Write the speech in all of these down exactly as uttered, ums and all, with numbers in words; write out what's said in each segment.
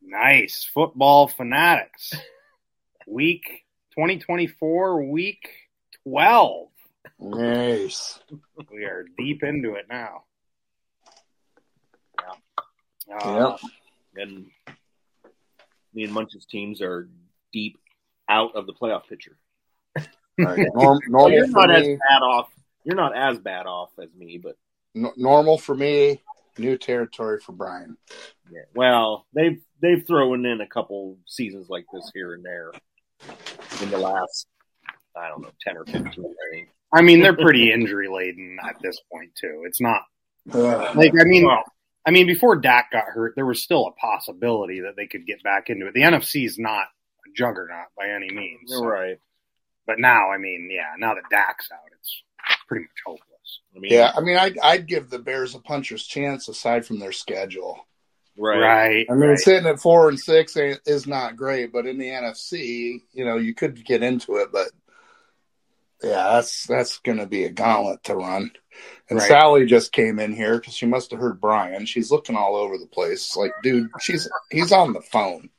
Nice. Football Fanatics. Week twenty twenty-four, week twelve. Nice. We are deep into it now. Yeah. Uh, yep. And me and Munch's teams are deep out of the playoff picture. Right. Norm, normal well, you're for not me. as bad off. You're not as bad off as me, but N- normal for me. New territory for Brian. Yeah. Well, they've they've thrown in a couple seasons like this here and there in the last, I don't know, ten or fifteen. I think. I mean, they're pretty injury laden at this point too. It's not uh, like I mean, well, I mean, before Dak got hurt, there was still a possibility that they could get back into it. The N F C is not a juggernaut by any means, so. Right? But now, I mean, yeah, now that Dak's out, it's pretty much hopeless. I mean, yeah, I mean, I'd, I'd give the Bears a puncher's chance aside from their schedule. Right. right I mean, right. sitting at four and six is not great, but in the N F C, you know, you could get into it, but yeah, that's that's going to be a gauntlet to run. And right. Sally just came in here because she must have heard Brian. She's looking all over the place. Like, dude, she's he's on the phone.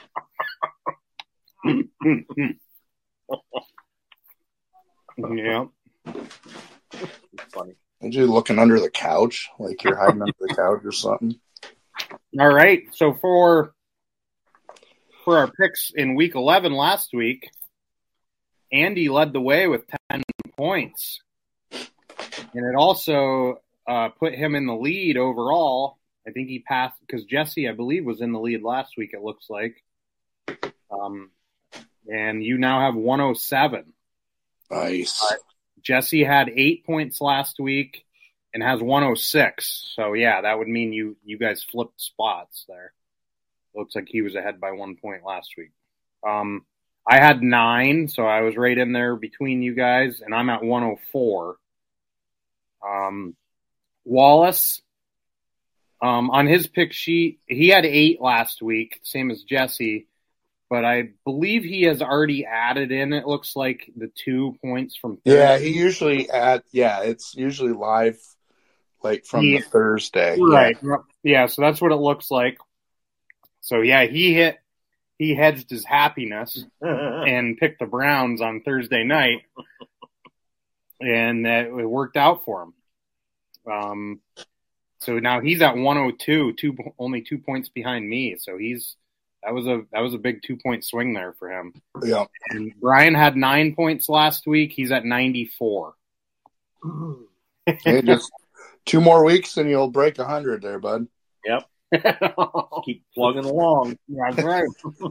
Yeah. Funny. And you looking under the couch, like you're hiding under the couch or something. All right. So for for our picks in week eleven last week, Andy led the way with ten points. And it also uh, put him in the lead overall. I think he passed because Jesse, I believe, was in the lead last week, it looks like. Um, and you now have one oh seven. Nice. Uh, Jesse had eight points last week and has one oh six. So, yeah, that would mean you, you guys flipped spots there. Looks like he was ahead by one point last week. Um, I had nine, so I was right in there between you guys, and I'm at one oh four. Um, Wallace, um, on his pick sheet, he had eight last week, same as Jesse. But I believe he has already added in, it looks like, the two points from Thursday. Yeah, he usually add, yeah, it's usually live, like, from yeah. the Thursday. Right. Yeah. yeah, so that's what it looks like. So, yeah, he hit, he hedged his happiness and picked the Browns on Thursday night, and that it worked out for him. Um, so now he's at one oh two, two, only two points behind me, so he's That was a that was a big two point swing there for him. Yeah. And Brian had nine points last week. He's at ninety four. Hey, just two more weeks and you'll break a hundred there, bud. Yep. Keep plugging along. That's right.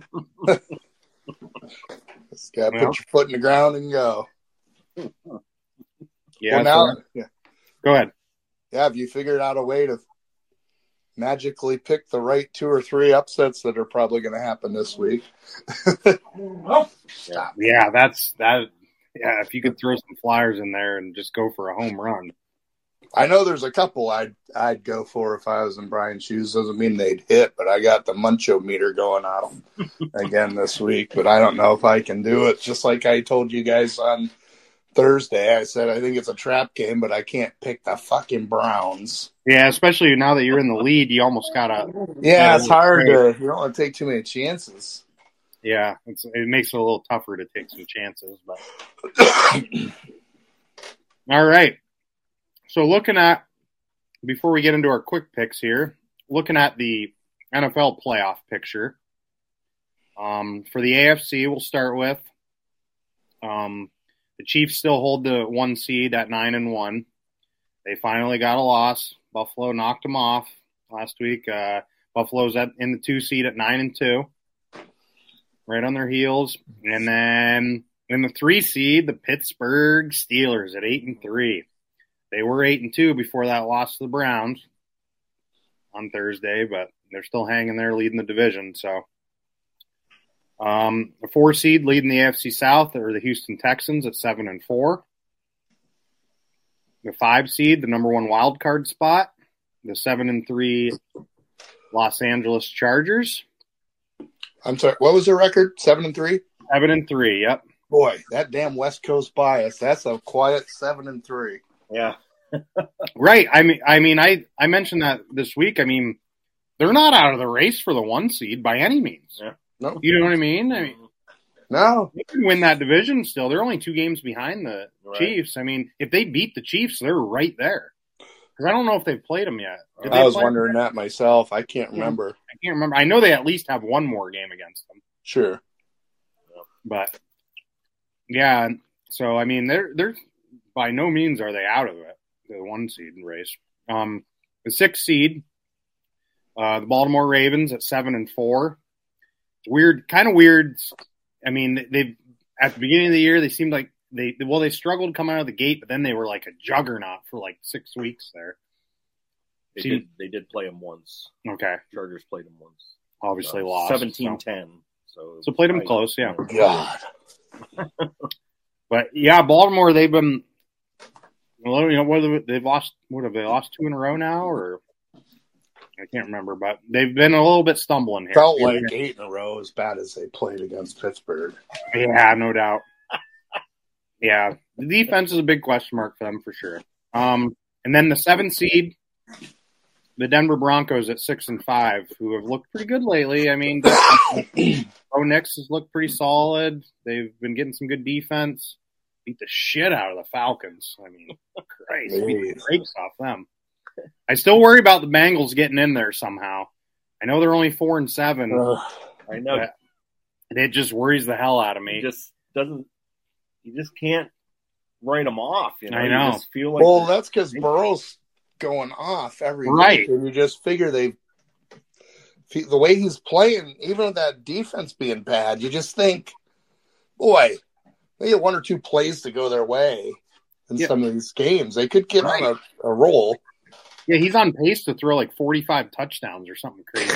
Just gotta well, put your foot in the ground and go. Yeah. Well, now, so, yeah. Go ahead. Yeah. Have you figured out a way to magically pick the right two or three upsets that are probably going to happen this week? Oh, yeah. yeah, that's that. Yeah, if you could throw some flyers in there and just go for a home run. I know there's a couple I'd I'd go for if I was in Brian's shoes. Doesn't mean they'd hit, but I got the Muncho meter going on them again this week. But I don't know if I can do it. Just like I told you guys on Thursday, I said I think it's a trap game, but I can't pick the fucking Browns. Yeah, especially now that you're in the lead, you almost gotta. Yeah, it's hard to. You don't want to take too many chances. Yeah, it's, it makes it a little tougher to take some chances. But all right. So looking at before we get into our quick picks here, looking at the N F L playoff picture. Um, for the A F C, we'll start with. Um, the Chiefs still hold the one seed at nine and one. They finally got a loss. Buffalo knocked them off last week. Uh, Buffalo's at, in the two seed at nine and two, right on their heels. And then in the three seed, the Pittsburgh Steelers at eight and three. They were eight and two before that loss to the Browns on Thursday, but they're still hanging there, leading the division. So, um, the four seed leading the A F C South are the Houston Texans at seven and four. The five seed, the number one wild card spot, the seven and three Los Angeles Chargers. I'm sorry, what was the record? Seven and three? Seven and three, yep. Boy, that damn West Coast bias. That's a quiet seven and three. Yeah. Right. I mean, I mean, I, I mentioned that this week. I mean, they're not out of the race for the one seed by any means. Yeah. No, You know what I mean? I mean, no. they can win that division still. They're only two games behind the Right. Chiefs. I mean, if they beat the Chiefs, they're right there. Because I don't know if they've played them yet. Did they I was play wondering them? that myself. I can't remember. I can't remember. I know they at least have one more game against them. Sure. But yeah, so I mean, they're they're by no means are they out of it. The one seed race. Um, the sixth seed, uh, the Baltimore Ravens at seven and four. Weird, kind of weird. I mean, they at the beginning of the year they seemed like they well they struggled coming out of the gate, but then they were like a juggernaut for like six weeks there. They See- did. They did play them once. Okay, Chargers played them once. obviously Uh, lost seventeen so. ten. So, So played them I- close, yeah. God. But yeah, Baltimore they've been. Well, you know, whether they've lost, what have they lost two in a row now, or I can't remember, but they've been a little bit stumbling here. Felt like eight in a row as bad as they played against Pittsburgh. Yeah, no doubt. Yeah, the defense is a big question mark for them for sure. Um, and then the seventh seed, the Denver Broncos at six and five, who have looked pretty good lately. I mean, Bo Nix has looked pretty solid. They've been getting some good defense. Beat the shit out of the Falcons. I mean, Christ, beat the brakes off them. I still worry about the Bengals getting in there somehow. I know they're only four and seven. Ugh. I know. but it just worries the hell out of me. He just doesn't. You just can't write them off. You know. I know. You just feel like Well, that's because Burrow's going off every Right. week, and you just figure they, the way he's playing, even with that defense being bad, you just think, boy, they get one or two plays to go their way in Yeah. some of these games. They could get Right. on a, a roll. Yeah, he's on pace to throw like forty-five touchdowns or something crazy.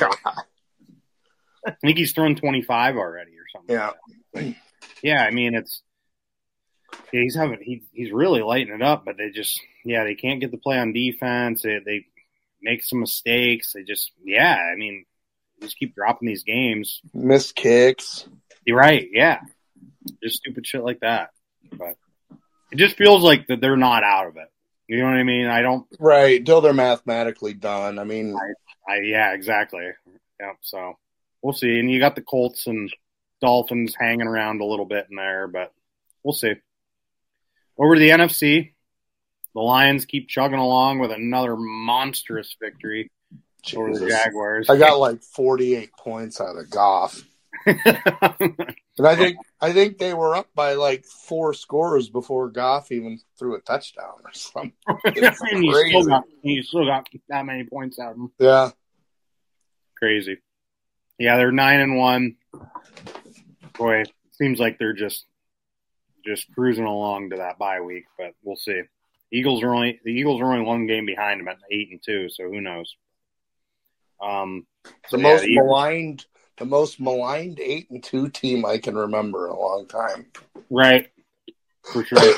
I think he's thrown twenty-five already or something. Yeah. Like that. Yeah, I mean it's yeah, he's having he, he's really lighting it up, but they just yeah they can't get the play on defense. They, they make some mistakes. They just yeah, I mean they just keep dropping these games. Missed kicks. You're right, yeah, just stupid shit like that. But it just feels like that they're not out of it. You know what I mean? I don't. Right. Till they're mathematically done. I mean, I yeah, exactly. Yeah, so we'll see. And you got the Colts and Dolphins hanging around a little bit in there, but we'll see. Over to the N F C, the Lions keep chugging along with another monstrous victory over the Jesus. Jaguars. I got like forty-eight points out of Goff. And I think I think they were up by like four scores before Goff even threw a touchdown or something. It's and you crazy. still got you still got that many points out of them. Yeah. Crazy. Yeah, they're nine and one. Boy, it seems like they're just just cruising along to that bye week, but we'll see. Eagles are only the Eagles are only one game behind them at eight and two, so who knows? Um, The so most yeah, the Eagles- maligned the most maligned eight and two team I can remember in a long time. right, for sure.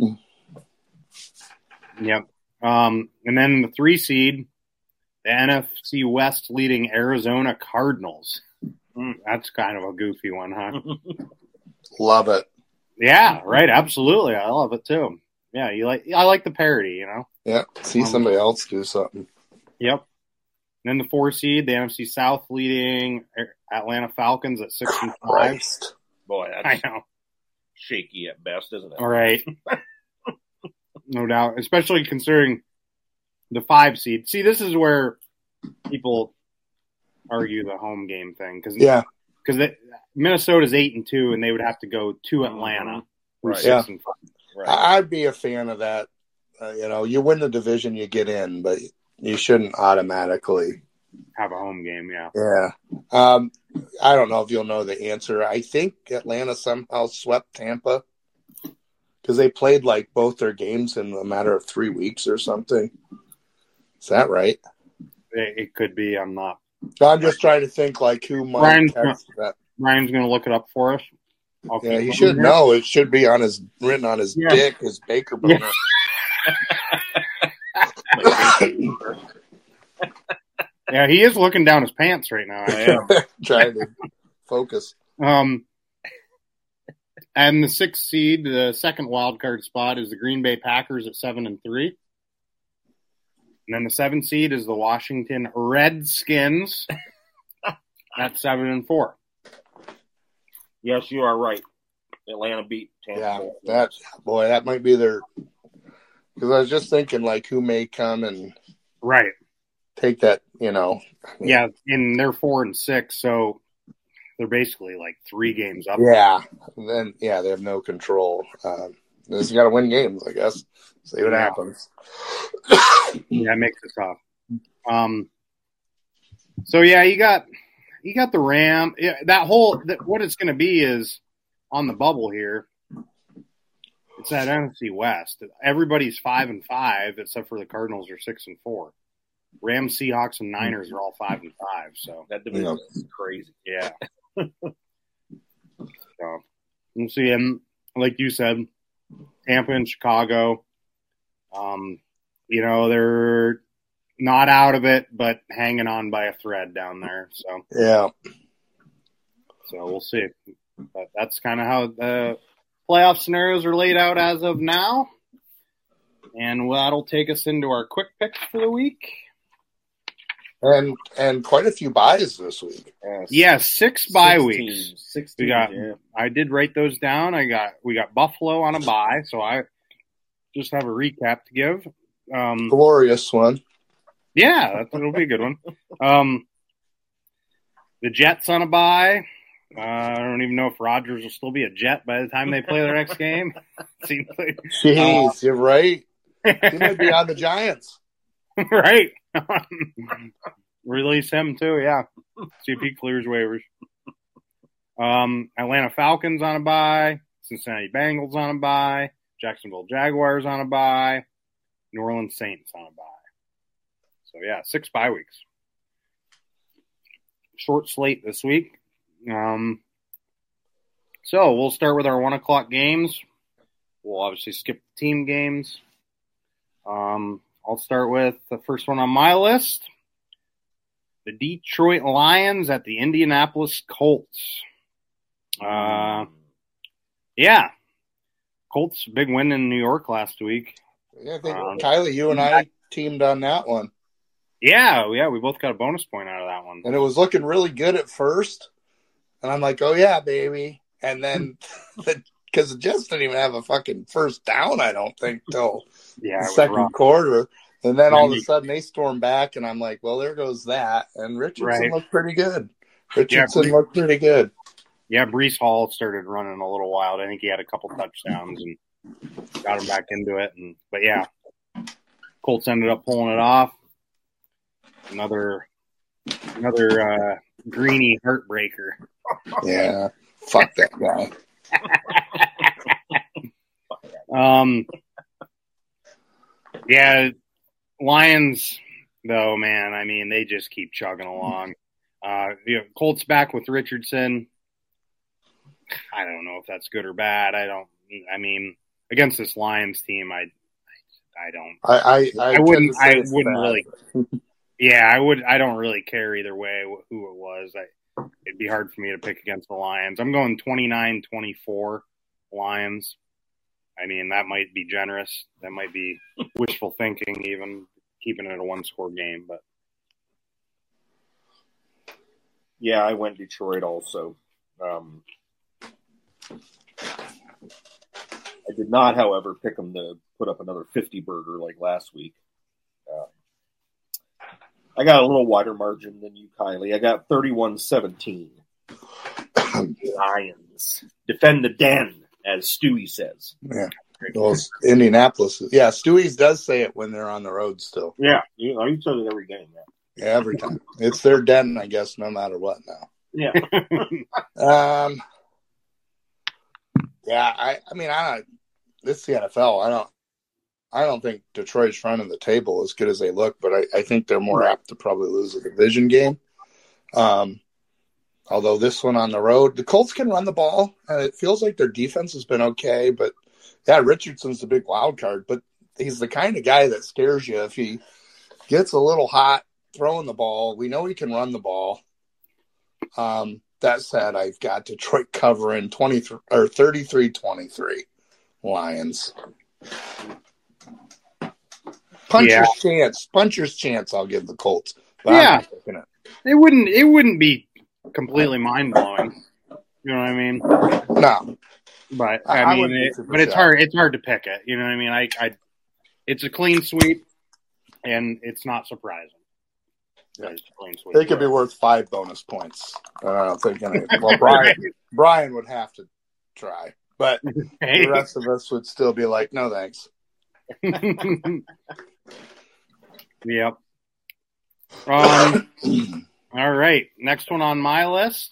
Yep. Um, and then the three seed, the N F C West leading Arizona Cardinals. Mm, that's kind of a goofy one, huh? Love it. Yeah, right. Absolutely, I love it too. Yeah, you like I like the parody, you know. Yeah. See Um, somebody else do something. Yep. And then the four seed, the N F C South leading Atlanta Falcons at six and five. Christ. boy, I that's know. shaky at best, isn't it? All right. No doubt, especially considering the five seed. See, this is where people argue the home game thing because Yeah. because Minnesota's eight and two, and they would have to go to Atlanta, who's Right. six Yeah. and five. Right. I- I'd be a fan of that. Uh, you know, you win the division, you get in, but you shouldn't automatically. Have a home game, yeah. Yeah. Um, I don't know if you'll know the answer. I think Atlanta somehow swept Tampa because they played like both their games in a matter of three weeks or something. Is that right? It, it could be. I'm not. I'm just trying to think like who might Ryan's text that. Ryan's going to look it up for us. I'll Yeah, keep he looking should here. know. It should be on his written on his Yeah. dick, his Baker boner. Yeah, he is looking down his pants right now. I am. Trying to focus. Um, and the sixth seed, the second wild card spot, is the Green Bay Packers at seven and three. And then the seventh seed is the Washington Redskins at seven and four. Yes, you are right. Atlanta beat Tampa. Yeah, that boy, that might be their. Because I was just thinking, like, who may come and Right. take that, you know. I mean, Yeah, and they're four and six, so they're basically like three games up. Yeah. And then, yeah, they have no control. Um, they just got to win games, I guess. See what Yeah. happens. Yeah, it makes it tough. Um. So yeah, you got you got the Ram. Yeah, that whole that, what it's going to be is on the bubble here. It's that N F C West. Everybody's five and five except for the Cardinals are six and four. Rams, Seahawks, and Niners are all five and five. So That division is crazy. yeah. So we'll see. And like you said, Tampa and Chicago. Um, you know they're not out of it, but hanging on by a thread down there. So Yeah. so we'll see. But that's kind of how the playoff scenarios are laid out as of now. And that'll take us into our quick picks for the week. And and quite a few buys this week. Yes. Yeah, six bye Six weeks. teams. Six We teams, got. yeah. I did write those down. I got. We got Buffalo on a bye, so I just have a recap to give. Um, Glorious one. yeah, that, that'll be a good one. Um, the Jets on a bye. Uh, I don't even know if Rodgers will still be a Jet by the time they play their next game. Seems like, Jeez, Uh, you're right. He might be on the Giants. right. Release him too, yeah. See if he clears waivers. Um, Atlanta Falcons on a bye. Cincinnati Bengals on a bye. Jacksonville Jaguars on a bye. New Orleans Saints on a bye. So yeah, six bye weeks. Short slate this week. Um, so we'll start with our one o'clock games. We'll obviously skip the team games. Um, I'll start with the first one on my list. The Detroit Lions at the Indianapolis Colts. Uh, yeah. Colts, big win in New York last week. Yeah, I think, Um, Kylie, you and I teamed on that one. Yeah, yeah, we both got a bonus point out of that one. And it was looking really good at first. And I'm like, oh, yeah, baby. And then, because the Jets didn't even have a fucking first down, I don't think, till Yeah, the it was second rough. quarter. And then all of a Right. sudden they stormed back, and I'm like, well, there goes that. And Richardson Right. looked pretty good. Richardson Bree- looked pretty good. Yeah, Brees Hall started running a little wild. I think he had a couple touchdowns and got him back into it. And but yeah, Colts ended up pulling it off. Another, another uh, greeny heartbreaker. Yeah. Fuck that guy. Um, yeah, Lions though, man. I mean, they just keep chugging along. Uh, you know, Colts back with Richardson. I don't know if that's good or bad. I don't. I mean, against this Lions team, I, I don't. I, I, I, I wouldn't. tend to say I it's wouldn't bad. really. Yeah, I would. I don't really care either way who it was. I, it'd be hard for me to pick against the Lions. I'm going twenty-nine twenty-four Lions. I mean, that might be generous. That might be wishful thinking, even keeping it a one-score game. But Yeah, I went Detroit also. Um, I did not, however, pick them to put up another fifty burger like last week. Uh, I got a little wider margin than you, Kylie. I got thirty-one seventeen. Lions. Defend the den, as Stewie says. Yeah. Well, it's Indianapolis. Yeah, Stewie's does say it when they're on the road still. Yeah, you know, he says it every game now. Yeah, every time. It's their den, I guess, no matter what now. Yeah. Um, yeah, I, I mean, I don't. This is the N F L. I don't. I don't think Detroit's running the table as good as they look, but I, I think they're more apt to probably lose a division game. Um, although this one on the road, the Colts can run the ball, and it feels like their defense has been okay. But yeah, Richardson's the big wild card, but he's the kind of guy that scares you if he gets a little hot throwing the ball. We know he can run the ball. Um, that said, I've got Detroit covering twenty-three or thirty-three twenty-three Lions. Puncher's Yeah. chance. Puncher's chance. I'll give the Colts. But Yeah. I'm not taking it. It wouldn't. It wouldn't be completely mind blowing. You know what I mean? No. But I- I, I mean, wouldn't be it, super but it's shocked. hard. It's hard to pick it. You know what I mean? I, I, it's a clean sweep, and it's not surprising. Yeah. It's a clean sweep. They could be worth five bonus points. I don't think any. Well, Brian, Brian would have to try, but the rest of us would still be like, no, thanks. Yep. Um. All right. Next one on my list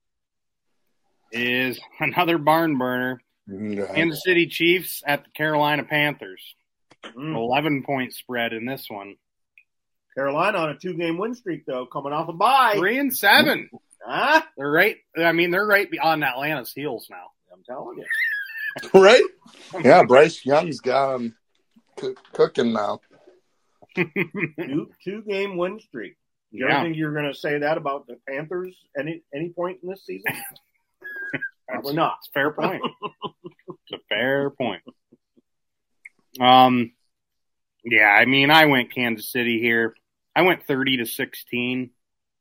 is another barn burner. Yeah. Kansas City Chiefs at the Carolina Panthers. Mm. eleven point spread in this one. Carolina on a two-game win streak, though, coming off a bye. Three and seven. Huh? They're right. I mean, they're right on Atlanta's heels now. I'm telling you. Right? Yeah, Bryce Young's got him c- cooking now. Two, two-game win streak. You Yeah. ever think you're going to say that about the Panthers any any point in this season? Probably not. It's a fair point. It's a fair point. Um, yeah, I mean, I went Kansas City here. I went thirty to sixteen.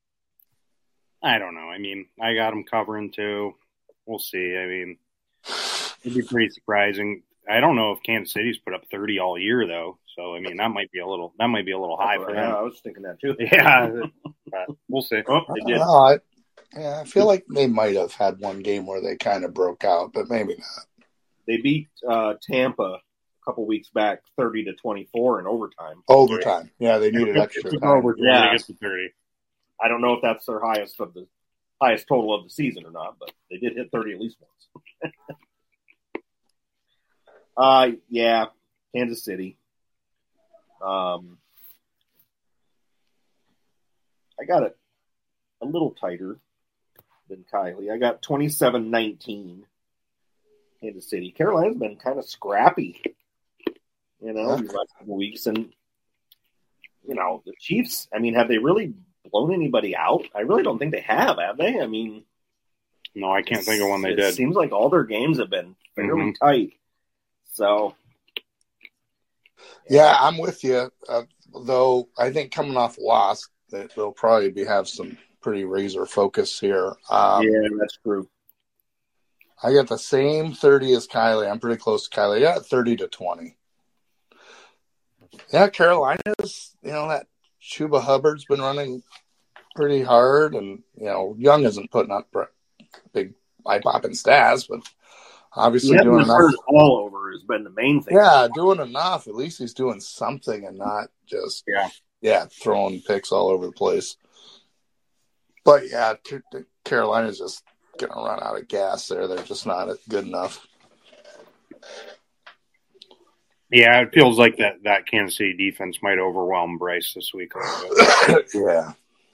I don't know. I mean, I got them covering too. We'll see. I mean, it'd be pretty surprising. I don't know if Kansas City's put up thirty all year though. So I mean, that might be a little that might be a little high for Yeah, them. I was thinking that too. Yeah, but we'll see. Oh, I they don't did. know. I, yeah, I feel like they might have had one game where they kind of broke out, but maybe not. They beat uh, Tampa a couple weeks back, thirty to twenty-four in overtime. Overtime. Yeah, they needed extra It's time. over Yeah. yeah. Get to thirty. I don't know if that's their highest of the highest total of the season or not, but they did hit thirty at least once. uh, yeah, Kansas City. Um, I got it a little tighter than Kylie. I got twenty-seven nineteen Kansas City. Carolina's been kind of scrappy, you know, Yeah. these last couple weeks. And, you know, the Chiefs, I mean, have they really blown anybody out? I really don't think they have, have they? I mean, No, I can't think of one they it did. seems like all their games have been fairly Mhm. tight. So, Yeah, I'm with you. Uh, though I think coming off a loss, that they'll probably be have some pretty razor focus here. Um, yeah, that's true. I got the same thirty as Kylie. I'm pretty close to Kylie. I got thirty to twenty. Yeah, Carolina's, you know, that Chuba Hubbard's been running pretty hard, and, you know, Young isn't putting up big eye-popping stats, but obviously Yeah, doing the enough. first all over has been the main thing. Yeah, doing enough. At least he's doing something and not just Yeah. yeah throwing picks all over the place. But yeah, C- Carolina's just gonna run out of gas there. They're just not good enough. Yeah, it feels like that, that Kansas City defense might overwhelm Bryce this week. Yeah.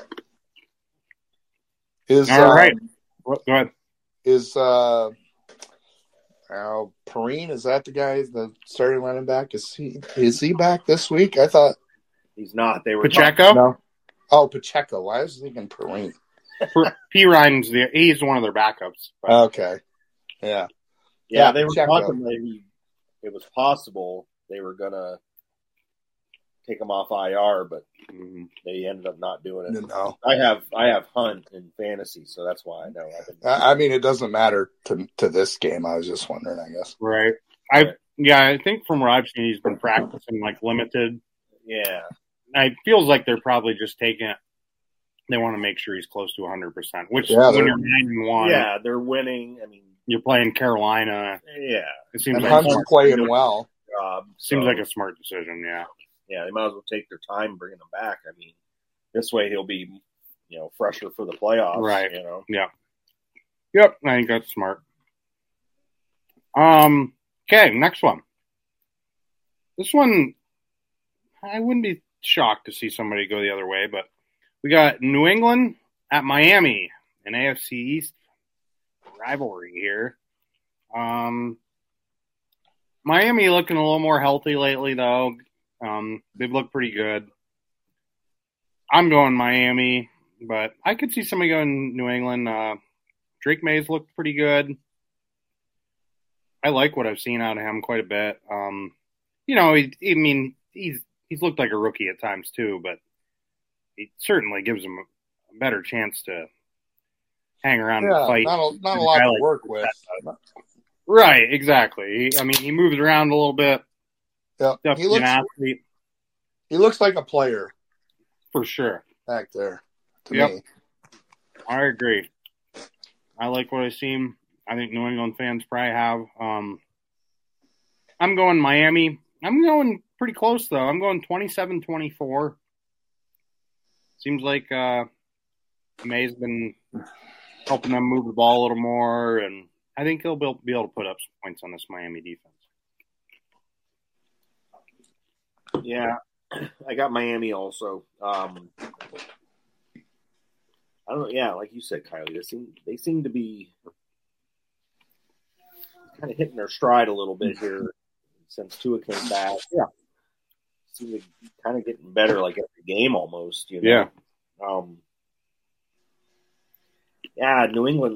Is All uh, right. Go ahead. is uh, uh Perrine, is that the guy, the starting running back? Is he is he back this week? I thought He's not. They were Pacheco? no. Oh, Pacheco. Why was I thinking Perrine? P. Ryan's the he's one of their backups. But Okay. Yeah. Yeah, Yeah, they were Pacheco. contemplating it was possible they were gonna take him off I R, but mhm. they ended up not doing it. No. I have I have Hunt in fantasy, so that's why I know. I've been, I I mean, it doesn't matter to to this game. I was just wondering, I guess. Right. I yeah, I think from what I've seen, he's been practicing like limited. yeah, It feels like they're probably just taking it. They want to make sure he's close to one hundred percent. Which Yeah, when they're- you're nine and one, yeah, they're winning. I mean, you're playing Carolina. yeah, It seems And like Hunt's smart, playing well. job. seems so, like a smart decision. Yeah. yeah. They might as well take their time bringing him back. I mean, this way he'll be, you know, fresher for the playoffs. Right. You know. Yep. I think that's smart. Um. Okay. Next one. This one, I wouldn't be shocked to see somebody go the other way, but we got New England at Miami, an A F C East rivalry here. Um, Miami looking a little more healthy lately, though. Um, they've looked pretty good. I'm going Miami, but I could see somebody going New England. Uh, Drake May's looked pretty good. I like what I've seen out of him quite a bit. Um, you know, he, I mean, he's he's looked like a rookie at times too, but he certainly gives him a better chance to hang around Yeah, and fight. not a, not a lot to like work with. Right, exactly. He, I mean, he moves around a little bit. Yeah, he Definitely looks an athlete he looks like a player for sure. back there to Yep. me. I agree. I like what I see. I think New England fans probably have. Um, I'm going Miami. I'm going pretty close, though. I'm going twenty-seven twenty-four. Seems like uh, May's been helping them move the ball a little more, and I think he'll be able to put up some points on this Miami defense. Yeah, I got Miami also. Um, I don't know. Yeah, like you said, Kylie, they seem they seem to be kind of hitting their stride a little bit here since Tua came back. Yeah, seem to be kind of getting better, like every game almost. You know? Yeah. Um. Yeah, New England.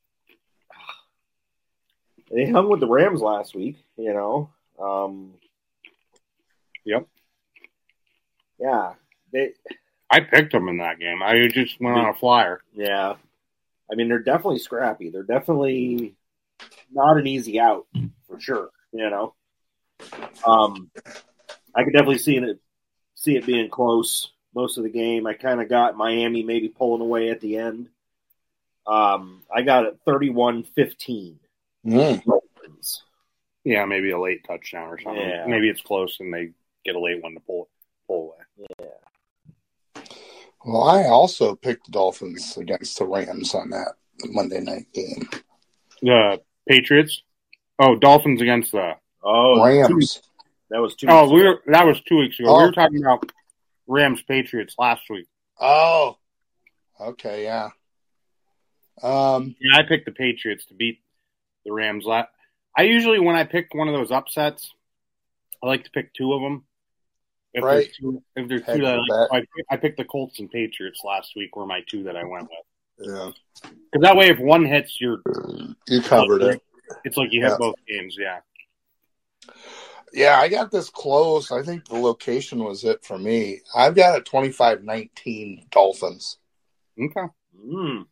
They hung with the Rams last week. You know. Um. Yep. Yeah. They. I picked them in that game. I just went on a flyer. Yeah. I mean, they're definitely scrappy. They're definitely not an easy out, for sure. You know, um, I could definitely see it, see it being close most of the game. I kind of got Miami maybe pulling away at the end. Um, I got it thirty-one fifteen. Mm. Yeah, maybe a late touchdown or something. Yeah. Maybe it's close and they get a late one to pull pull away. Yeah. Well, I also picked the Dolphins against the Rams on that Monday night game. The Patriots. Oh, Dolphins against the Oh, Rams. that was two. Oh, we were that was two weeks ago. Oh. We were talking about Rams Patriots last week. Oh, okay, yeah. Um, Yeah, I picked the Patriots to beat the Rams. La- I usually, when I pick one of those upsets, I like to pick two of them. If Right. there's two, if there's Heck two that of I, a like, I, I picked the Colts and Patriots last week were my two that I went with. yeah, Because that way, if one hits, you're you covered it. it's like you hit Yeah. both games. Yeah. Yeah, I got this close. I think the location was it for me. I've got a twenty-five nineteen Dolphins. Okay. Mm.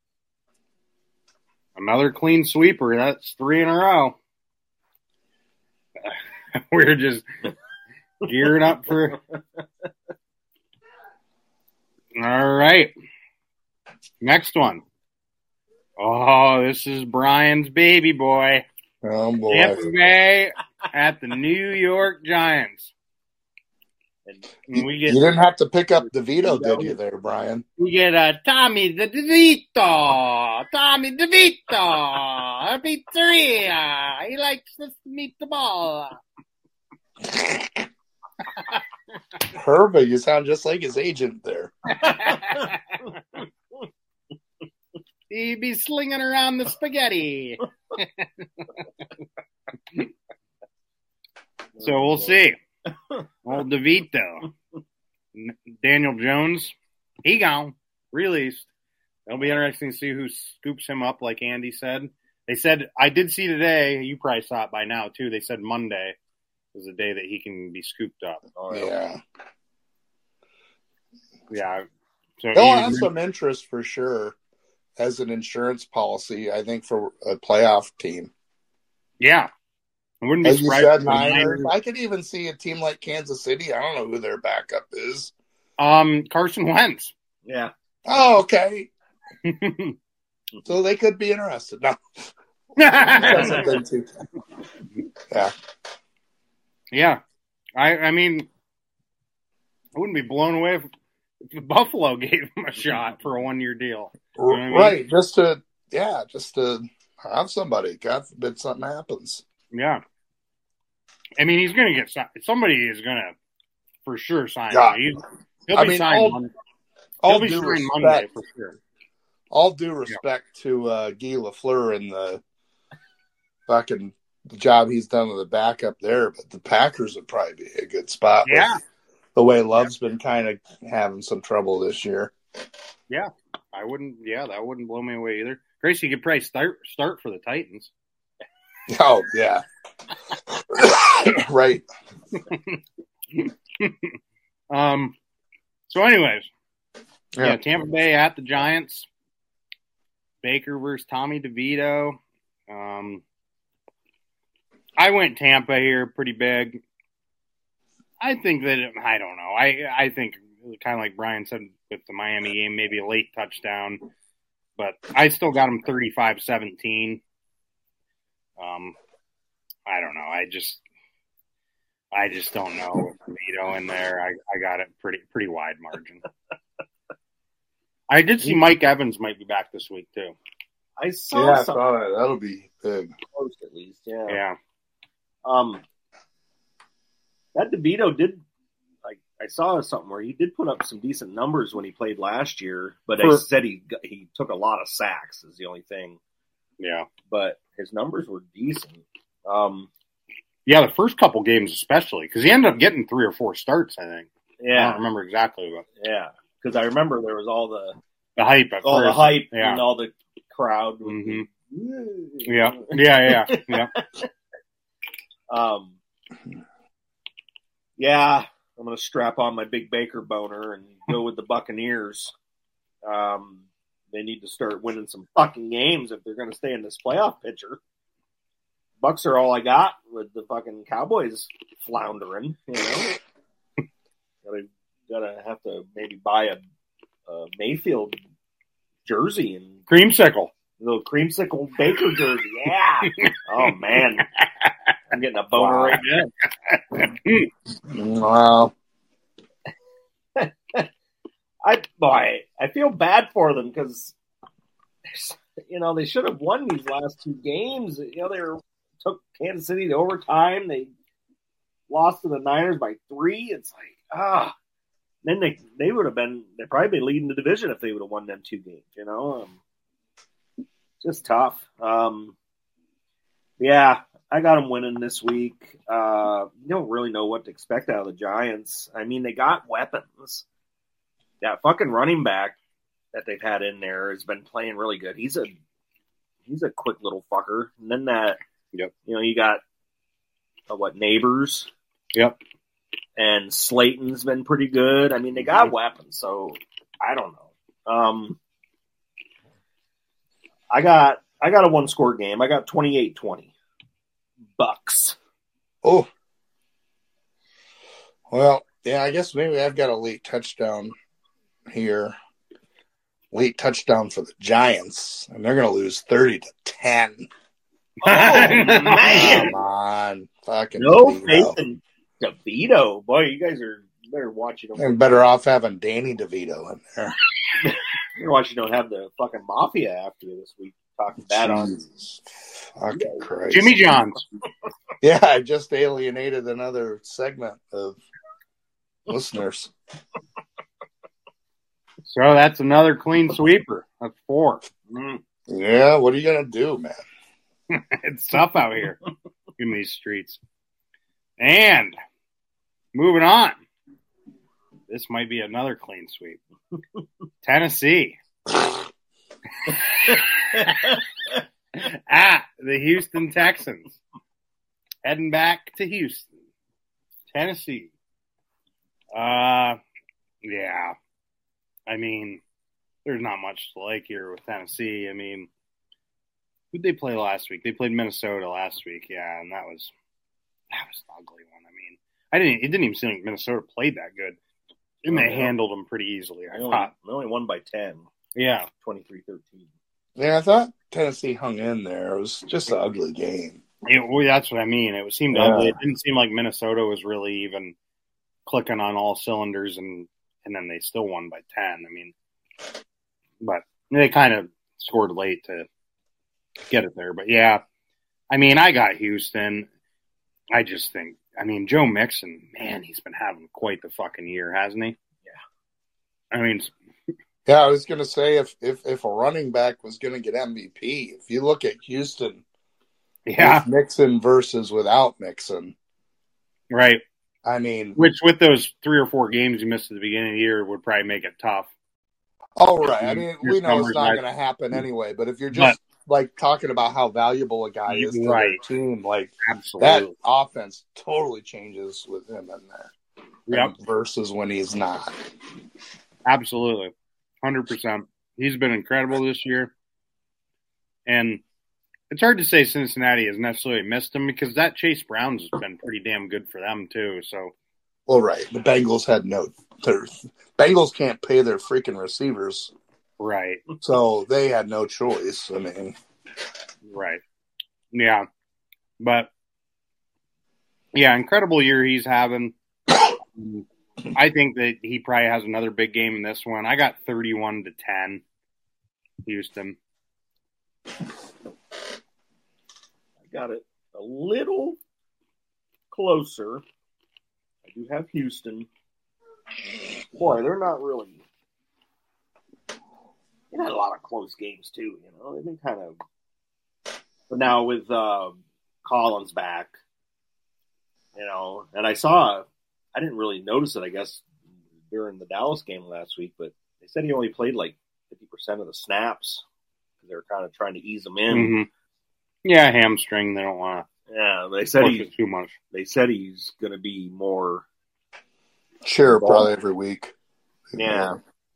Another clean sweeper. That's three in a row. We're just gearing up for. All right. Next one. Oh, this is Brian's baby boy. Oh, boy. Tampa Bay at the New York Giants. And You, we get you didn't have to pick up DeVito, did you there, Brian? we get uh, Tommy the DeVito. Tommy DeVito. A pizzeria. He likes to meet the ball. Herbie, you sound just like his agent there. He be slinging around the spaghetti. So we'll see. Old DeVito. N- Daniel Jones, he gone. Released. It'll be interesting to see who scoops him up, like Andy said. They said, I did see today, you probably saw it by now too, they said Monday is the day that he can be scooped up. Oh, Yeah. Yeah. So He'll he- have some interest for sure as an insurance policy, I think, for a playoff team. yeah. I wouldn't be As you surprised. said, if the Niners. Niners- I could even see a team like Kansas City. I don't know who their backup is. Um, Carson Wentz. Yeah. Oh, okay. So they could be interested. No. Hasn't been too- Yeah. Yeah. I I mean, I wouldn't be blown away if, if Buffalo gave him a shot for a one-year deal. You know what I mean? Right. Just to, yeah, just to have somebody. God forbid something happens. Yeah. I mean, he's going to get signed. Somebody is going to, for sure, sign Yeah. him. He's, he'll I be mean, signed all- Monday. All He'll be due signed respect. Monday, for sure. All due respect to uh, Guy Lafleur and the fucking job he's done with the backup there, but the Packers would probably be a good spot. with Yeah. The way Love's been kind of having some trouble this year. Yeah. I wouldn't, yeah, that wouldn't blow me away either. Gracie could probably start, start for the Titans. Oh, yeah. Right. Um. So, anyways, Yeah. yeah, Tampa Bay at the Giants. Baker versus Tommy DeVito. Um, I went Tampa here pretty big. I think that it, I don't know. I I think kind of like Brian said with the Miami game, maybe a late touchdown, but I still got him thirty-five seventeen. Um, I don't know. I just I just don't know with DeVito in there. I, I got it pretty pretty wide margin. I did see Mike Evans might be back this week too. I saw Yeah, I something saw that. That'll be big. close at least. Yeah. Yeah. Um, that DeVito did. Like I saw something where he did put up some decent numbers when he played last year, but For, I said he got, he took a lot of sacks is the only thing. Yeah. But his numbers were decent. Um, yeah, the first couple games especially because he ended up getting three or four starts. I think. yeah, I don't remember exactly, but yeah, because I remember there was all the the hype at all first. the hype Yeah. and all the crowd. Mm-hmm. The, Yeah. Yeah. Yeah. Yeah. Um, yeah, I'm going to strap on my big Baker boner and go with the Buccaneers. Um, they need to start winning some fucking games if they're going to stay in this playoff picture. Bucks are all I got with the fucking Cowboys floundering, you know. gotta, gotta have to maybe buy a, a Mayfield jersey and Creamsicle. a little creamsicle Baker jersey. Yeah. Oh man. I'm getting a boner Wow. right now. Wow. I boy, I feel bad for them because you know they should have won these last two games. You know they were, took Kansas City to overtime. They lost to the Niners by three. It's like ah, then they they would have been they probably been leading the division if they would have won them two games. You know, um, just tough. Um, yeah. I got them winning this week. Uh, you don't really know what to expect out of the Giants. I mean, they got weapons. That fucking running back that they've had in there has been playing really good. He's a he's a quick little fucker. And then that, yep. you know, you got uh, what Neighbors. Yep. And Slayton's been pretty good. I mean, they got mm-hmm. weapons. So I don't know. Um, I got I got a one score game. I got twenty-eight twenty. Bucks. Oh. Well, yeah, I guess maybe I've got a late touchdown here. Late touchdown for the Giants, and they're going to lose thirty to ten. Oh, man. Come on. Fucking no DeVito. faith in DeVito. Boy, you guys are better watch you don't They're better off having Danny DeVito in there. You're watching you don't have the fucking mafia after you this week talking bad on fucking Christ. Jimmy Johns. Yeah, I just alienated another segment of listeners. So that's another clean sweeper. That's four. Mm. Yeah, what are you gonna do, man? It's tough out here in these streets. And moving on. This might be another clean sweep. Tennessee. At the Houston Texans. Heading back to Houston. Tennessee. Uh, yeah. I mean, there's not much to like here with Tennessee. I mean, who'd they play last week? They played Minnesota last week, yeah, and that was that was an ugly one. I mean, I didn't. It didn't even seem like Minnesota played that good, and they handled them pretty easily. I they only, thought they only won by ten. Yeah, twenty-three thirteen. Yeah, I thought Tennessee hung in there. It was just an ugly game. it, well, that's what I mean. It seemed Yeah. ugly. It didn't seem like Minnesota was really even clicking on all cylinders, and and then they still won by ten. I mean, but they kind of scored late to get it there. But yeah, I mean, I got Houston. I just think, I mean, Joe Mixon, man, he's been having quite the fucking year, hasn't he? Yeah. I mean, Yeah, I was going to say if, if if a running back was going to get M V P, if you look at Houston, yeah, with Mixon versus without Mixon, right. I mean, Which with those three or four games you missed at the beginning of the year would probably make it tough. all right. I mean, Your we know it's numbers not might- going to happen anyway. But if you're just like talking about how valuable a guy is to Right. their team, like Absolutely. that offense totally changes with him in there. Yep. versus when he's not. Absolutely. one hundred percent. He's been incredible this year. And it's hard to say Cincinnati has necessarily missed him because that Chase Brown's been pretty damn good for them too. So, well, right. The Bengals had no their Bengals can't pay their freaking receivers. Right. So they had no choice. I mean, right. Yeah. But yeah, incredible year he's having. I think that he probably has another big game in this one. I got thirty-one to ten Houston. Got it a little closer. I do have Houston. Boy, they're not really. They had a lot of close games too. You know, they've been kind of. But now with uh, Collins back, you know, and I saw. I didn't really notice it, I guess, during the Dallas game last week, but they said he only played like fifty percent of the snaps because they were kind of trying to ease him in. Mm-hmm. Yeah, hamstring. They don't want to. Yeah, they push said it he's too much. They said he's going to be more. Sure, probably every week. Yeah.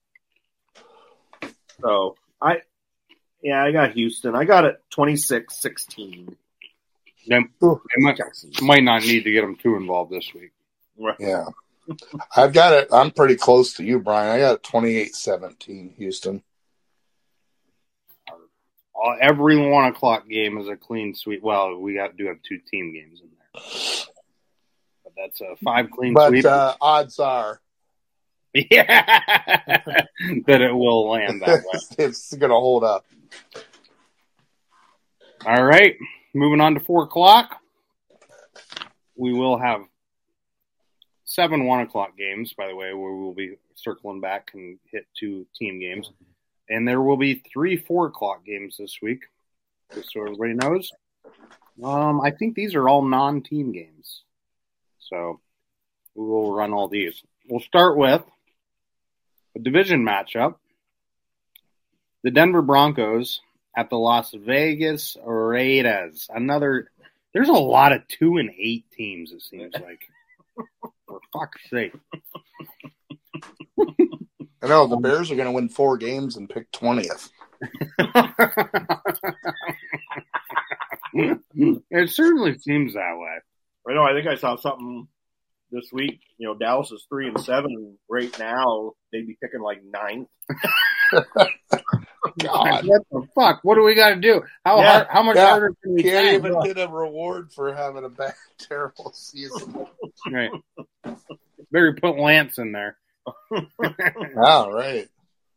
So I, yeah, I got Houston. I got it twenty-six sixteen. They, they might, might not need to get them too involved this week. Right. Yeah. I've got it. I'm pretty close to you, Brian. I got it twenty-eight seventeen, Houston. Every one o'clock game is a clean sweep. Well, we got do have two team games in there, but that's a five clean but, sweep. But uh, odds are, yeah, that it will land that way. It's going to hold up. All right, moving on to four o'clock. We will have seven one o'clock games, by the way, where we'll be circling back and hit two team games. And there will be three four o'clock games this week, just so everybody knows. Um, I think these are all non-team games. So we will run all these. We'll start with a division matchup. The Denver Broncos at the Las Vegas Raiders. Another, there's a lot of two and eight teams, it seems like. For fuck's sake. I know the Bears are going to win four games and pick twentieth. It certainly seems that way. I know. I think I saw something this week. You know, Dallas is three and seven right now. They'd be picking like ninth. God, what the fuck? What do we got to do? How yeah, hard? How much yeah. harder can we? Can't tank? even get a reward for having a bad, terrible season. Right. Better put Lance in there. All right.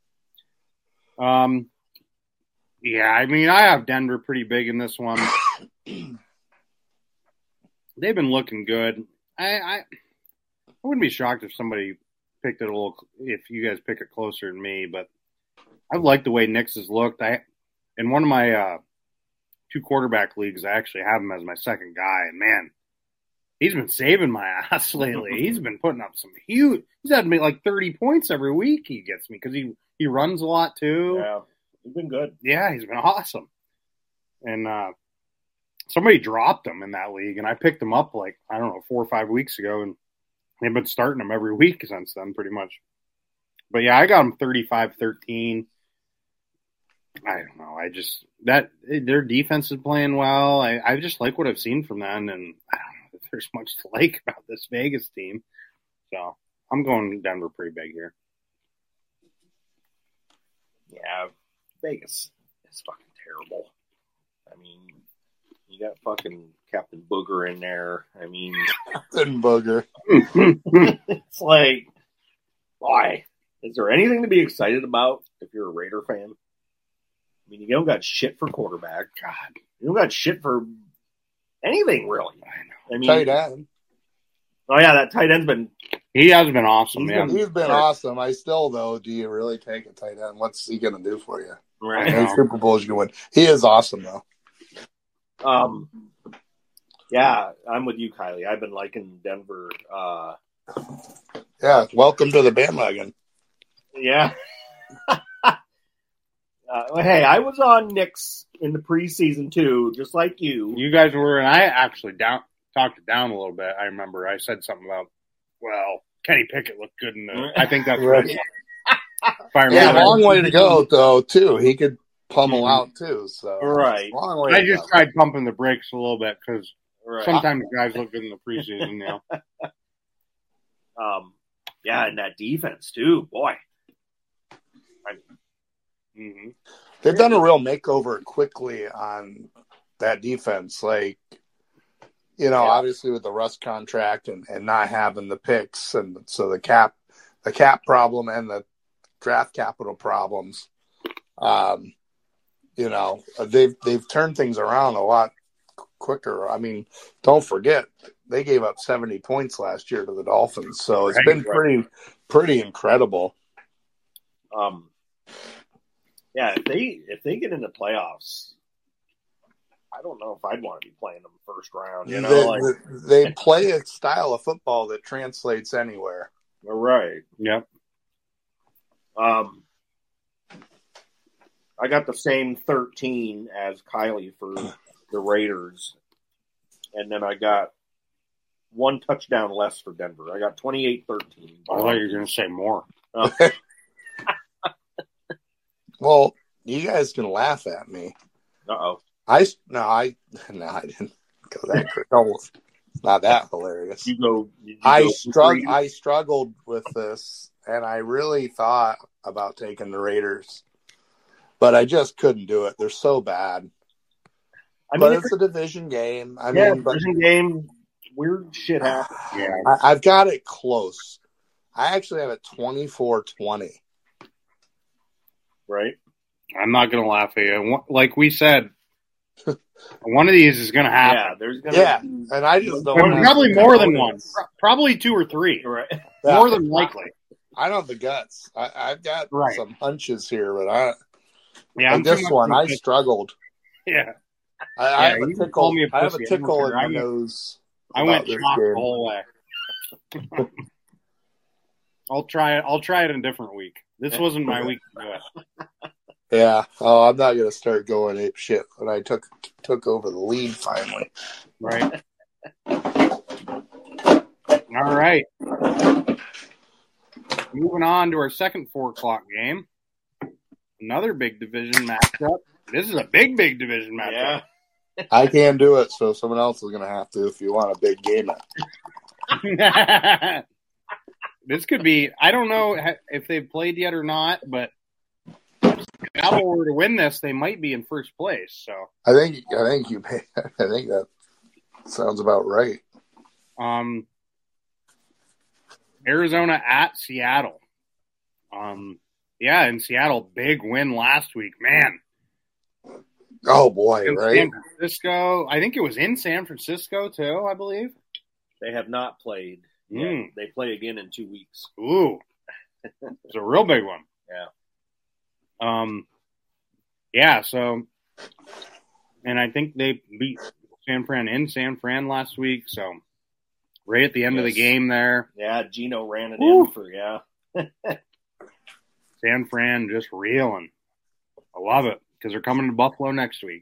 Um. Yeah, I mean, I have Denver pretty big in this one. They've been looking good. I, I I wouldn't be shocked if somebody picked it a little. If you guys pick it closer than me, but I like the way Nix has looked. I in one of my uh, two quarterback leagues, I actually have him as my second guy, and man, he's been saving my ass lately. He's been putting up some huge. He's had to make like thirty points every week. He gets me because he he runs a lot too. Yeah, he's been good. Yeah, he's been awesome. And uh, somebody dropped him in that league, and I picked him up like I don't know four or five weeks ago, and they've been starting him every week since then, pretty much. But yeah, I got him thirty-five thirteen. I don't know. I just that their defense is playing well. I, I just like what I've seen from them, and I don't know if there's much to like about this Vegas team. So I'm going Denver pretty big here. Yeah, Vegas is fucking terrible. I mean, you got fucking Captain Booger in there. I mean, Captain Booger. It's like, why? Is there anything to be excited about if you're a Raider fan? I mean, you don't got shit for quarterback. God, you don't got shit for anything really. I know. I mean, tight end. Oh yeah, that tight end's been. He has been awesome. He's man. been, he's been awesome. I still though. Do you really take a tight end? What's he going to do for you? Right. How many Super Bowls you win? He is awesome though. Um. Yeah, I'm with you, Kylie. I've been liking Denver. Uh, yeah, welcome to the bandwagon. Yeah. Uh, hey, I was on Knicks in the preseason too, just like you. You guys were, and I actually down talked it down a little bit. I remember I said something about Well, Kenny Pickett looked good in the. I think that's Right. right. If I Yeah, remember. long way to go though. Too, he could pummel Mhm. out too. So Right. long way. I to just go. tried pumping the brakes a little bit because Right. sometimes guys look good in the preseason. You know. Um, yeah, and that defense too, boy. Mm-hmm. They've done a real makeover quickly on that defense. Like, you know, Yeah. obviously with the Russ contract and, and not having the picks, and so the cap, the cap problem and the draft capital problems. Um, you know, they've they've turned things around a lot quicker. I mean, don't forget they gave up seventy points last year to the Dolphins, so it's Right, been right. pretty pretty incredible. Um, yeah, if they if they get into playoffs, I don't know if I'd want to be playing them first round. You know, they, like they play a style of football that translates anywhere. right. Yep. Um, I got the same thirteen as Kylie for the Raiders, and then I got one touchdown less for Denver. I got twenty-eight thirteen. I thought you were going to say more. Uh, Well, you guys can laugh at me. uh-oh. I no, I no, I didn't go that quick. Almost not that hilarious. You go. You I go strugg- three. I struggled with this, and I really thought about taking the Raiders, but I just couldn't do it. They're so bad. I but mean, it's a division game. I yeah, mean, but division game. Weird shit happens. Yeah. I, I've got it close. I actually have it twenty-four twenty. Right? I'm not going to laugh at you. Like we said, one of these is going to happen. Yeah, there's gonna Yeah, be and I just don't. But have probably the more than one. confidence. Pro- Probably two or three. right. Yeah. More than likely. I don't have the guts. I, I've got Right. some hunches here, but I Yeah, like I'm this too much one. I of a- struggled. Yeah. I, I Yeah, have you a can tickle. call me a I have a pussy. I don't tickle in care. my I went- nose. I about went this chalk game. the whole way. I'll try it. I'll try it in a different week. This wasn't my week to do it. Yeah. Oh, I'm not gonna start going ape shit. When I took took over the lead finally. Right. All right. Moving on to our second four o'clock game. Another big division matchup. This is a big, big division matchup. Yeah. I can't do it, so someone else is gonna have to if you want a big game. This could be. I don't know if they've played yet or not, but if Seattle were to win this, they might be in first place. So, I think I think you pay, I think that sounds about right. um, Arizona at Seattle. Um, yeah, in Seattle, big win last week, man. Oh boy, In right? San Francisco, I think it was in San Francisco too. I believe. They have not played. yet. Mm. They play again in two weeks. Ooh, it's a real big one. Yeah. Um, yeah. So, and I think they beat San Fran in San Fran last week. So, right at the end of the Yes. game there, Yeah, Gino ran it Woo. in for yeah. San Fran just reeling. I love it because they're coming to Buffalo next week.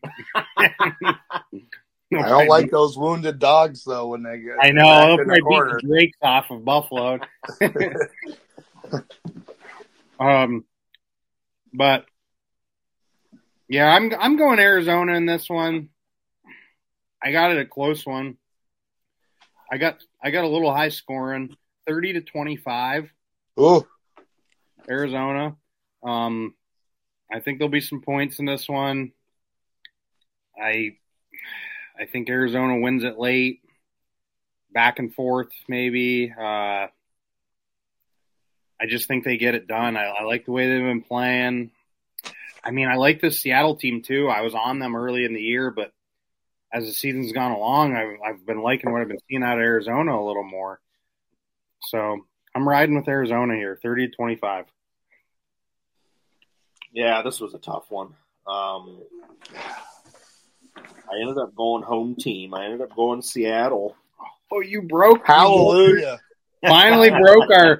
I don't like those wounded dogs though when they get. I know. back They'll in the probably beat corner. the Drakes off of Buffalo. um, but yeah, I'm I'm going Arizona in this one. I got it a close one. I got I got a little high scoring, thirty to twenty-five. Ooh, Arizona. Um, I think there'll be some points in this one. I I think Arizona wins it late, back and forth maybe. Uh, I just think they get it done. I, I like the way they've been playing. I mean, I like this Seattle team too. I was on them early in the year, but as the season's gone along, I've, I've been liking what I've been seeing out of Arizona a little more. So I'm riding with Arizona here, thirty to twenty-five. Yeah, this was a tough one. Um, I ended up going home team. I ended up going Seattle. Oh, you broke. hallelujah! Finally broke our.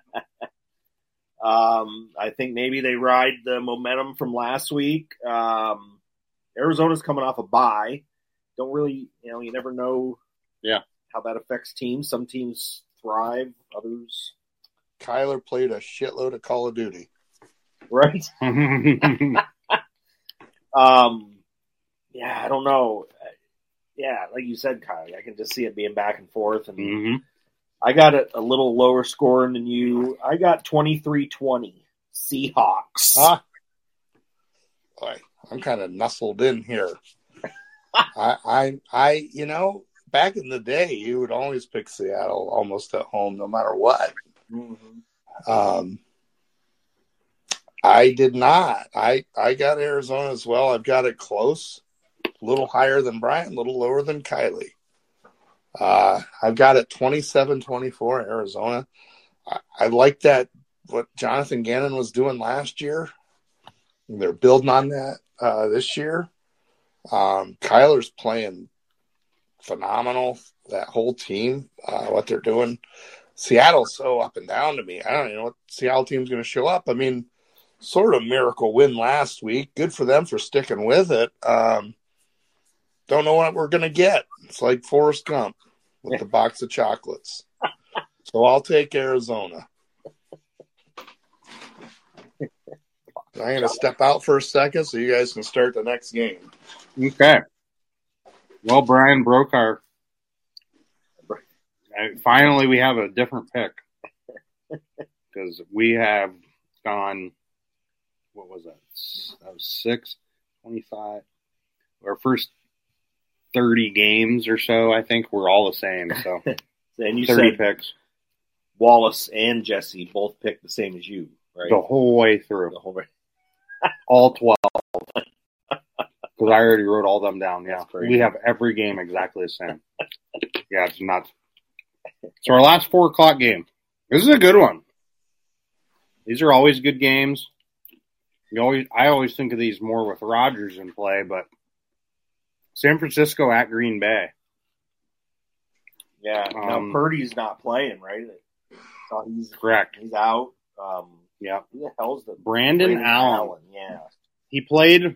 Um, I think maybe they ride the momentum from last week. Um, Arizona's coming off a bye. Don't really, you know, you never know Yeah. how that affects teams. Some teams thrive. Others, Kyler played a shitload of Call of Duty. right? um, yeah, I don't know. Yeah, like you said, Kyle, I can just see it being back and forth. And mm-hmm. I got it a little lower scoring than you. I got twenty-three twenty Seahawks. Ah, boy, I'm kind of nestled in here. I, I, I, you know, back in the day, you would always pick Seattle almost at home, no matter what. Mm-hmm. Um, I did not. I, I got Arizona as well. I've got it close, a little higher than Brian, a little lower than Kylie. Uh, I've got it twenty-seven twenty-four Arizona. I, I like that, what Jonathan Gannon was doing last year. They're building on that uh, this year. Um, Kyler's playing phenomenal. That whole team, uh, what they're doing. Seattle's so up and down to me. I don't even know what Seattle team's going to show up. I mean, sort of miracle win last week. Good for them for sticking with it. Um, don't know what we're going to get. It's like Forrest Gump with the box of chocolates. So I'll take Arizona. I'm going to step out for a second so you guys can start the next game. Okay. Well, Brian broke our. Finally, we have a different pick because we have gone. What was that? That was six, twenty-five. Our first thirty games or so, I think, were all the same. So, and you thirty said picks. Wallace and Jesse both picked the same as you, right? The whole way through. The whole way. All twelve. Because I already wrote all them down. Yeah, we have every game exactly the same. Yeah, it's nuts. So our last four o'clock game. This is a good one. These are always good games. You always, I always think of these more with Rodgers in play, but San Francisco at Green Bay. Yeah. Um, now Purdy's not playing, right? So he's correct. He's out. Um, yeah. Who the hell's the Brandon, Brandon Allen. Allen? Yeah. He played.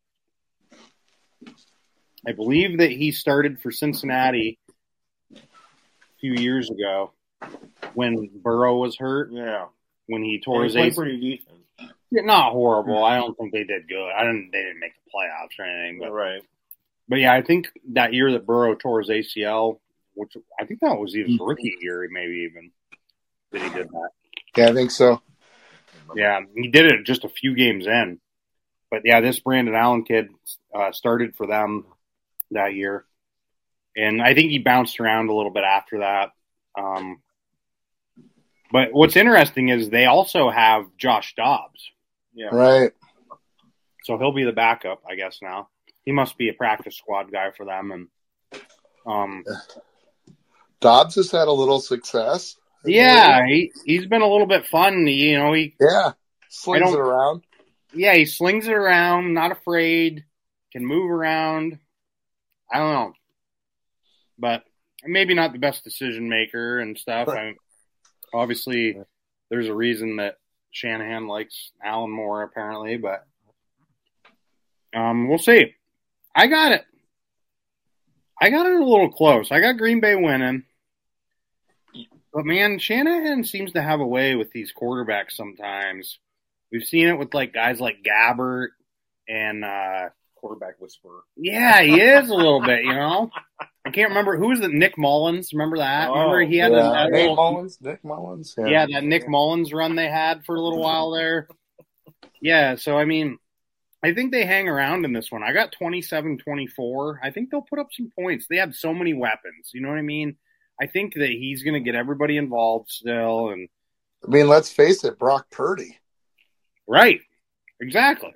I believe that he started for Cincinnati a few years ago when Burrow was hurt. Yeah. When he tore and his he A C L. pretty decent. Yeah, not horrible. I don't think they did good. I didn't. They didn't make the playoffs or anything. But, right. But yeah, I think that year that Burrow tore his A C L, which I think that was his rookie year, maybe even that he did that. Yeah, I think so. Yeah, he did it just a few games in. But yeah, this Brandon Allen kid uh, started for them that year, and I think he bounced around a little bit after that. Um, but what's interesting is they also have Josh Dobbs. Yeah. Right. So he'll be the backup, I guess, now. He must be a practice squad guy for them. And um, Dobbs has had a little success. Yeah, he, he's been a little bit fun. You know, he Yeah, slings it around. Yeah, he slings it around, not afraid, can move around. I don't know. But maybe not the best decision maker and stuff. I mean, obviously, there's a reason that Shanahan likes Allen more, apparently, but um, we'll see. I got it. I got it a little close. I got Green Bay winning. But, man, Shanahan seems to have a way with these quarterbacks sometimes. We've seen it with, like, guys like Gabbert and uh, quarterback whisperer. Yeah, he is a little bit, you know. I can't remember. Who was it? Nick Mullins. Remember that? Oh, remember he had yeah. that, that Nick little, Mullins. Nick Mullins. Yeah. yeah, that Nick Mullins run they had for a little while there. Yeah, so, I mean, I think they hang around in this one. I got twenty-seven twenty-four. I think they'll put up some points. They have so many weapons. You know what I mean? I think that he's going to get everybody involved still. And I mean, let's face it, Brock Purdy. Right. Exactly.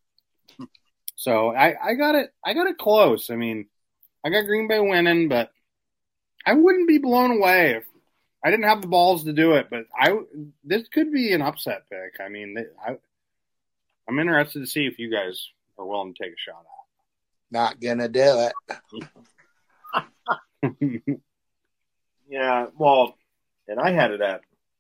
So I, I got it. I got it close. I mean, I got Green Bay winning, but I wouldn't be blown away if I didn't have the balls to do it. But I this could be an upset pick. I mean, I, I'm interested to see if you guys are willing to take a shot Not gonna do at. Yeah, well, and I had it at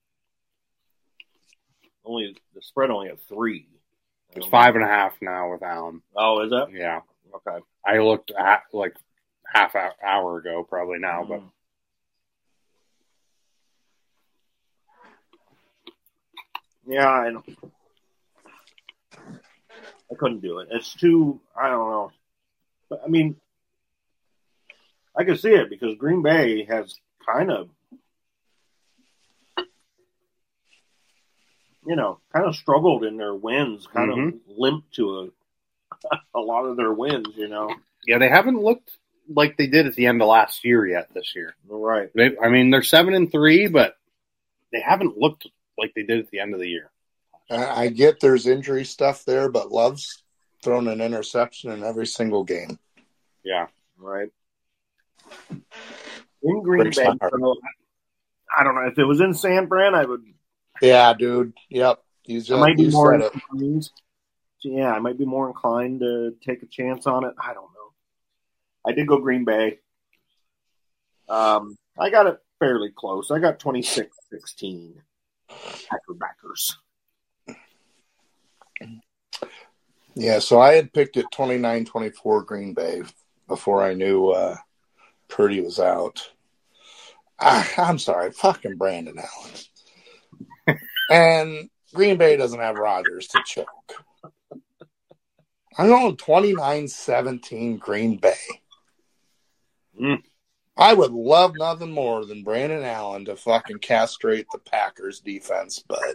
only the spread only at three. It's five and a half now with Allen. Oh, is it? Yeah. Okay. I looked at like half hour ago, probably now, Mm. but Yeah, I know. I couldn't do it. It's too, I don't know. But, I mean, I can see it because Green Bay has kind of, you know, kind of struggled in their wins, kind Mhm. of limped to a, a lot of their wins, you know. Yeah, they haven't looked like they did at the end of last year yet this year. Right. They, I mean, they're seven and three, but they haven't looked like they did at the end of the year. I I get there's injury stuff there, but Love's thrown an interception in every single game. Yeah. Right. In Green Breaks Bay, my heart. so, I don't know. If it was in San Fran, I would. Yeah, dude. Yep. You, just, I might be you more said it. inclined. Yeah, I might be more inclined to take a chance on it. I don't know. I did go Green Bay. Um, I got it fairly close. I got twenty-six sixteen Packer backers. Yeah, so I had picked it twenty-nine twenty-four Green Bay before I knew uh, Purdy was out. I, I'm sorry, fucking Brandon Allen. And Green Bay doesn't have Rodgers to choke. I'm going twenty-nine seventeen Green Bay. Mm. I would love nothing more than Brandon Allen to fucking castrate the Packers defense, but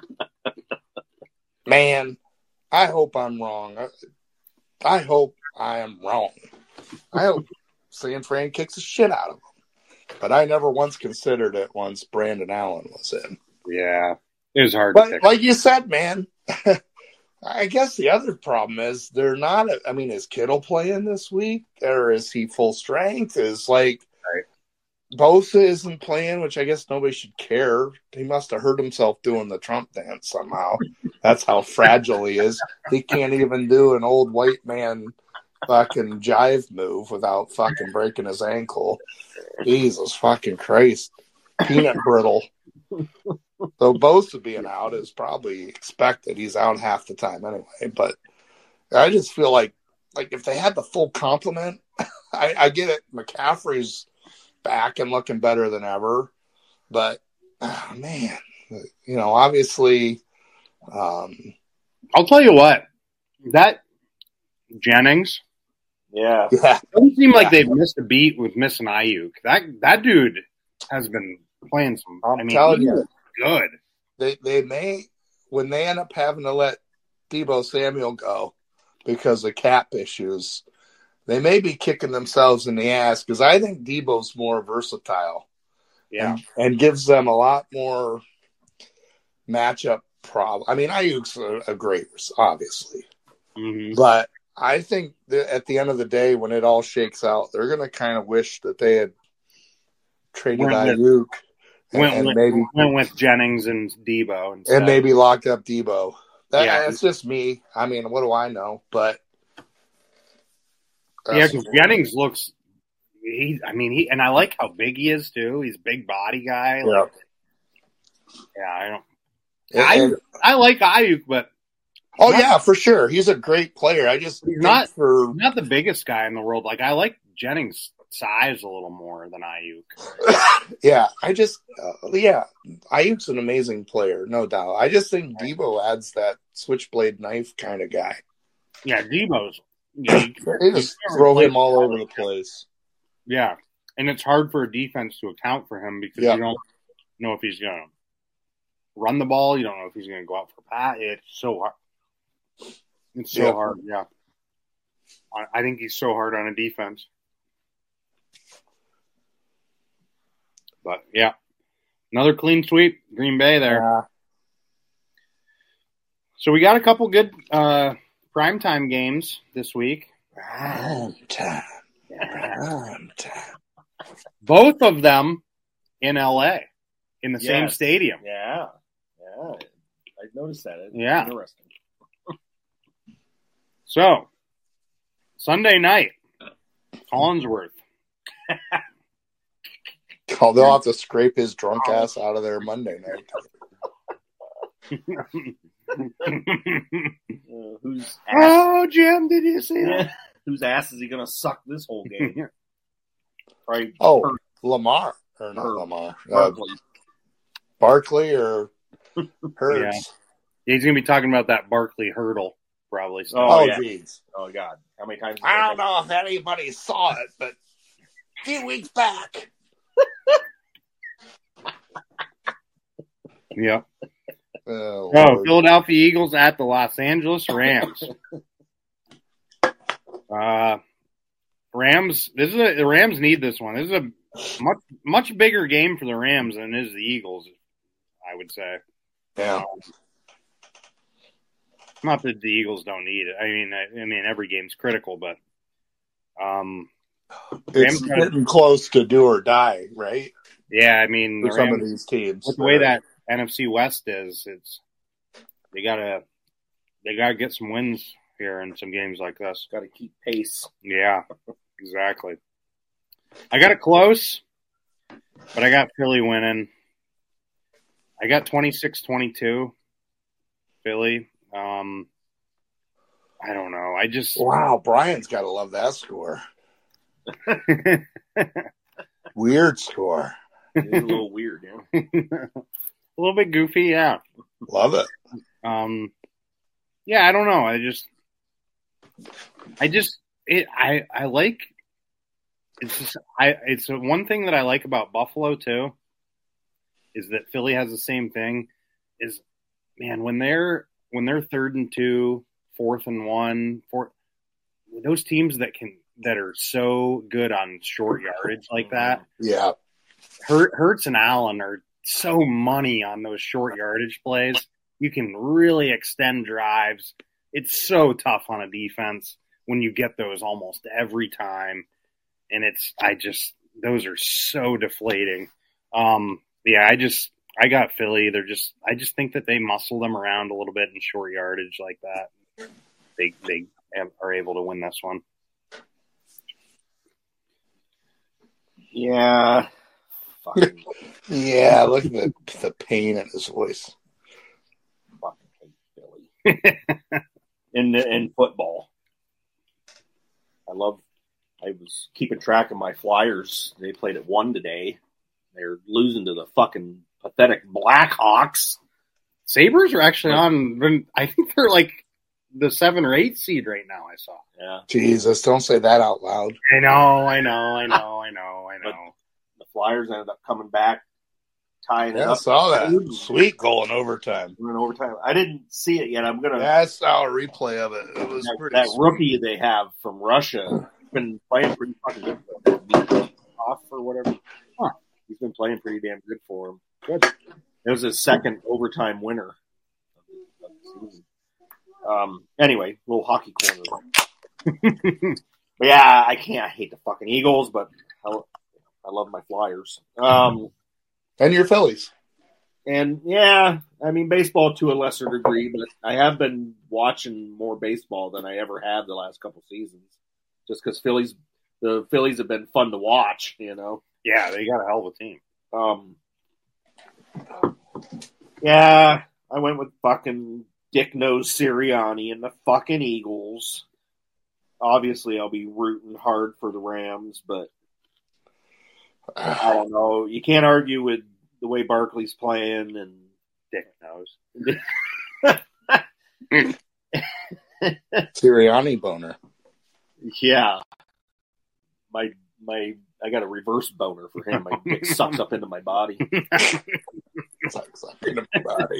man, I hope I'm wrong. I, I hope I am wrong. I hope San Fran kicks the shit out of them. But I never once considered it once Brandon Allen was in. Yeah. It was hard to But pick. like you said, man, I guess the other problem is they're not. I mean, is Kittle playing this week, or is he full strength? Is like Right. Bosa isn't playing, which I guess nobody should care. He must have hurt himself doing the Trump dance somehow. That's how fragile he is. He can't even do an old white man fucking jive move without fucking breaking his ankle. Jesus fucking Christ. Peanut brittle. So Bosa being out is probably expected. He's out half the time anyway. But I just feel like like if they had the full complement, I, I get it. McCaffrey's back and looking better than ever. But, oh, man, you know, obviously. Um, I'll tell you what. That Jennings Yeah. yeah. doesn't seem like Yeah. they've missed a beat with missing Ayuk. That that dude has been playing some. I'm I mean, telling he you. is good. They they may when they end up having to let Deebo Samuel go because of cap issues, they may be kicking themselves in the ass because I think Deebo's more versatile Yeah. and, and gives them a lot more matchup problem. I mean, Ayuk's a, a great, obviously, Mm-hmm. but I think that at the end of the day, when it all shakes out, they're going to kind of wish that they had traded Went with- Ayuk. And, Went, and with, maybe went with Jennings and Debo instead. and maybe locked up Debo. That, Yeah. That's just me. I mean, what do I know? But Yeah, because Jennings looks. He, I mean, he and I like how big he is too. He's a big body guy. Yeah. Like, yeah, I don't. And- and- I I like Ayuk, but oh not- yeah, for sure, he's a great player. I just He's think not- for not the biggest guy in the world. Like I like Jennings' size a little more than Ayuk. yeah. I just uh, yeah, Ayuk's an amazing player, no doubt. I just think Debo adds that switchblade knife kind of guy. Yeah, Debo's. Yeah, you- They just can't throw replace him all over the Ayuk. place. yeah, and it's hard for a defense to account for him because Yeah. you don't know if he's going to run the ball. You don't know if he's going to go out for a pass. It's so hard. It's so Yeah. hard. Yeah, I, I think he's so hard on a defense. But yeah, another clean sweep, Green Bay there. Yeah. So we got a couple good uh, primetime games this week. Prime time. Prime time. Both of them in L A in the same Yes. stadium. Yeah. Yeah. I noticed that. It's Yeah. Interesting. So Sunday night, Collinsworth. Oh, they'll have to scrape his drunk ass out of there Monday night. Uh, whose ass? Oh, Jim, did you see that? Yeah. Whose ass is he going to suck this whole game? Right. Oh, Lamar or not Or- Lamar? Uh, Barkley. Barkley or Hurts. Yeah. He's going to be talking about that Barkley hurdle, probably. So. Oh, Oh, yeah. jeez. Oh, God. How many times? I don't know if anybody saw it, but a few weeks back. Yep. Oh, Oh, Lord. Philadelphia Eagles at the Los Angeles Rams. uh, Rams. This is a, the Rams need this one. This is a much much bigger game for the Rams than it is the Eagles. I would say. Yeah. Um, not that the Eagles don't need it. I mean, I, I mean every game's critical, but um, It's Rams getting close to do or die, right? yeah, I mean For the some Rams, of these teams. with the way that N F C West is, it's they gotta they gotta get some wins here in some games like this. Got to keep pace. Yeah, exactly. I got it close, but I got Philly winning. I got twenty-six twenty-two, Philly. Um, I don't know. I just Wow, Brian's got to love that score. Weird score. It's a little weird, yeah. a little bit goofy, yeah. Love it. Um, yeah, I don't know. I just, I just, it, I, I like. It's just, I. It's one thing that I like about Buffalo too. Is that Philly has the same thing? Is man when they're when they're third and two, fourth and one, fourth, those teams that can that are so good on short yardage like that. Yeah. Hurt, Hurts and Allen are so money on those short yardage plays. You can really extend drives. It's so tough on a defense when you get those almost every time. And it's, I just, those are so deflating. Um, yeah, I just, I got Philly. They're just, I just think that they muscle them around a little bit in short yardage like that. They, they have, are able to win this one. Yeah. Fucking, Yeah, look at the, the pain in his voice. fucking hate Philly. in the, in football. I love, I was keeping track of my Flyers. They played at one today. They're losing to the fucking pathetic Blackhawks. Sabres are actually on, I think they're like the seven or eight seed right now, I saw. Yeah. Jesus, don't say that out loud. I know, I know, I know, I know, I know. The Flyers ended up coming back, tying it Yeah, I up. saw that. Sweet goal in overtime. We're in overtime. I didn't see it yet. I'm gonna. Yeah, I saw a replay of it. It was that, pretty that sweet. rookie they have from Russia been playing pretty fucking good. Off or whatever. Huh. He's been playing pretty damn good for him. Good. It was his second overtime winner of the season. Um. Anyway, little hockey corner. But yeah, I can't. I hate the fucking Eagles, but I, I love my Flyers. Um. And your Phillies. And yeah, I mean baseball to a lesser degree, but I have been watching more baseball than I ever have the last couple seasons, just because Phillies, the Phillies have been fun to watch, you know. Yeah, they got a hell of a team. Um, yeah, I went with fucking Dick Nose Sirianni and the fucking Eagles. Obviously, I'll be rooting hard for the Rams, but I don't know. You can't argue with the way Barkley's playing and Dick knows. Sirianni boner. Yeah. My my I got a reverse boner for him. My dick sucks up into my body. Sucks up into my body.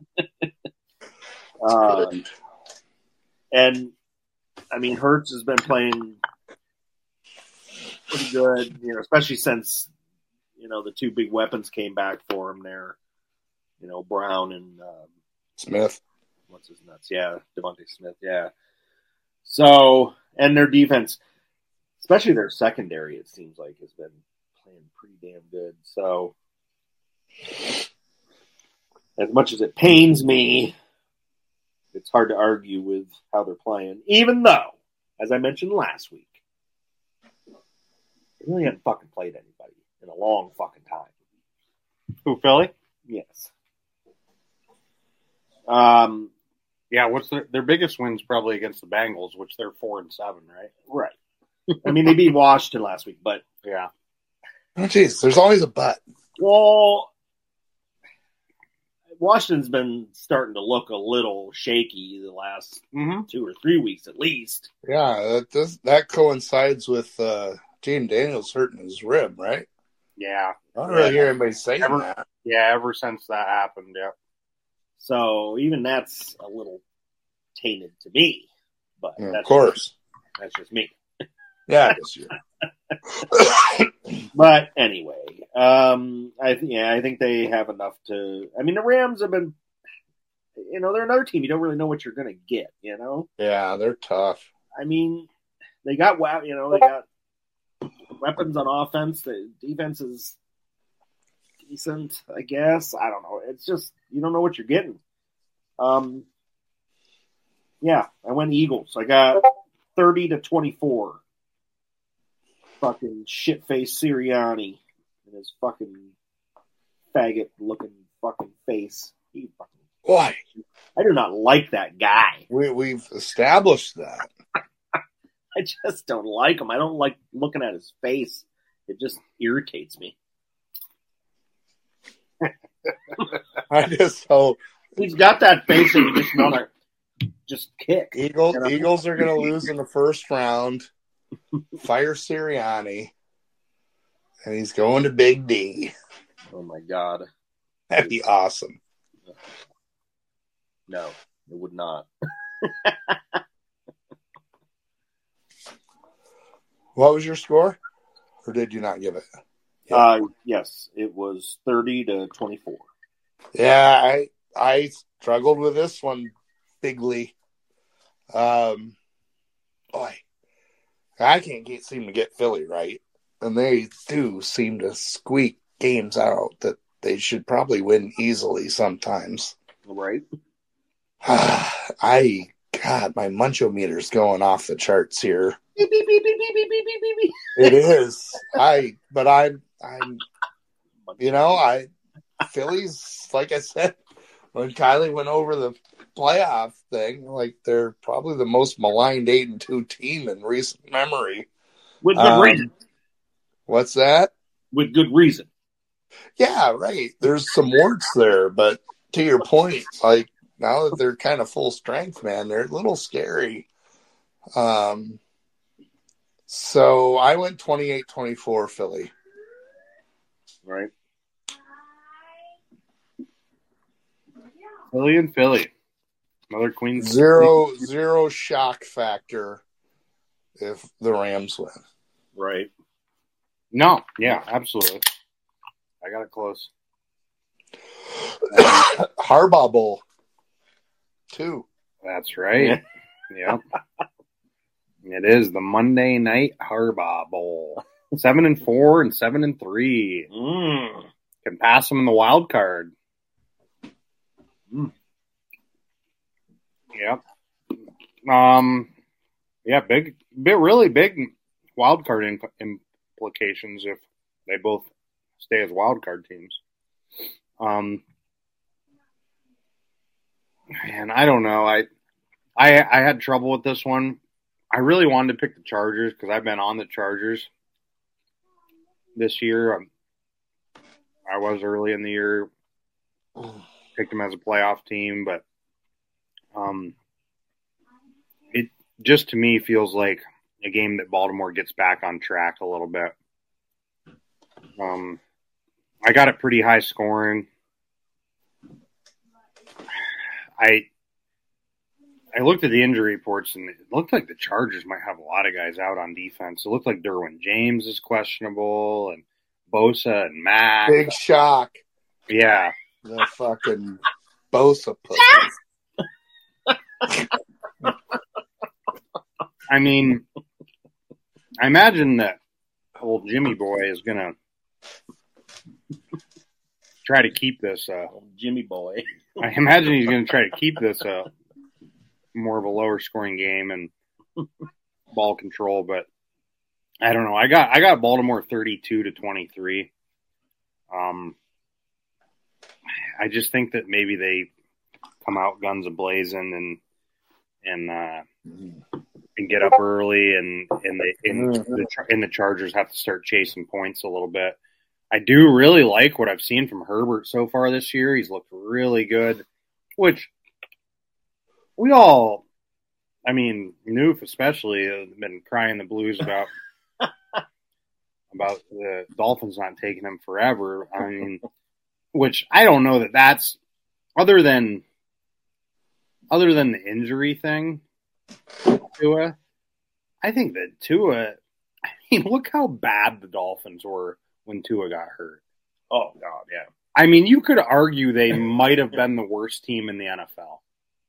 Uh, and I mean Hurts has been playing pretty good, you know, especially since you know the two big weapons came back for him there. You know, Brown and um, Smith. What's his nuts? Yeah, Devontae Smith. Yeah. So, and their defense, especially their secondary, it seems like has been playing pretty damn good. So, as much as it pains me, it's hard to argue with how they're playing. Even though, as I mentioned last week, they really haven't fucking played anybody in a long fucking time. Who, Philly? Yes. Um. Yeah, what's their their biggest win's probably against the Bengals, which they're four and seven, right? Right. I mean, they beat Washington last week, but Yeah. Oh, jeez, there's always a but. well, Washington's been starting to look a little shaky the last Mm-hmm. two or three weeks at least. Yeah, that does, that coincides with uh, Jaden Daniels hurting his rib, right? Yeah. I don't really hear anybody saying Ever- that. Yeah, ever since that happened, yeah. So even that's a little tainted to me. But Yeah, that's of course. that's just me. Yeah, I guess you. But anyway, um, I th- yeah, I think they have enough to. I mean, the Rams have been, you know, they're another team. You don't really know what you're going to get. You know, Yeah, they're tough. I mean, they got wa- you know, they got weapons on offense. The defense is decent, I guess. I don't know. It's just you don't know what you're getting. Um, yeah, I went Eagles. I got thirty to twenty-four. Fucking shit-faced Sirianni and his fucking faggot-looking fucking face. He fucking, Why? I do not like that guy. We we've established that. I just don't like him. I don't like looking at his face. It just irritates me. I just hope He's got that face that you just want to just kick. Eagles You know? Eagles are going to lose in the first round. Fire Sirianni, and he's going to Big D. Oh my god. That'd be awesome. No, it would not. What was your score, or did you not give it? Yeah. Uh, yes, it was thirty to twenty-four. Yeah, I I struggled with this one bigly. Um, boy, I can't get, seem to get Philly right, and they do seem to squeak games out that they should probably win easily sometimes. Right? I God, my munchometer's going off the charts here. Beep, beep, beep, beep, beep, beep, beep, beep, beep. It is. I, but I'm, I'm, you know, I, Phillies, like I said, when Kylie went over the playoff thing, like they're probably the most maligned eight and two team in recent memory. With good Um, reason. What's that? With good reason. Yeah, right. There's some warts there, but to your point, like now that they're kind of full strength, man, they're a little scary. Um, so I went twenty-eight twenty-four Philly. Right? Philly and Philly. Another Queen. Zero, zero shock factor if the Rams win. Right. No, yeah, absolutely. I got it close. Harbaugh Bowl, two. That's right. Yep. It is the Monday Night Harbaugh Bowl. Seven and four and seven and three. Mm. Can pass them in the wild card. Mm. Yep. Um. Yeah, big, bit really big wild card in, implications if they both stay as wild card teams. Um. Man, I don't know. I, I, I had trouble with this one. I really wanted to pick the Chargers because I've been on the Chargers this year. Um, I was early in the year, picked them as a playoff team, but um, it just to me feels like a game that Baltimore gets back on track a little bit. Um, I got it pretty high scoring. I I looked at the injury reports, and it looked like the Chargers might have a lot of guys out on defense. It looked like Derwin James is questionable, and Bosa and Mack. Big shock. Yeah. The fucking Bosa pussies. I mean, I imagine that old Jimmy boy is going to try to keep this. Uh, Jimmy boy. I imagine he's going to try to keep this uh, more of a lower scoring game and ball control, but I don't know. I got I got Baltimore thirty-two to twenty-three. Um, I just think that maybe they come out guns a blazing and and uh, and get up early, and and they and the and the Chargers have to start chasing points a little bit. I do really like what I've seen from Herbert so far this year. He's looked really good, which we all, I mean, Noof especially, have been crying the blues about about the Dolphins not taking him forever. I mean, which I don't know that that's other than other than the injury thing. Tua, I think that Tua. I mean, look how bad the Dolphins were when Tua got hurt. Oh God, yeah. I mean, you could argue they might have been the worst team in the N F L.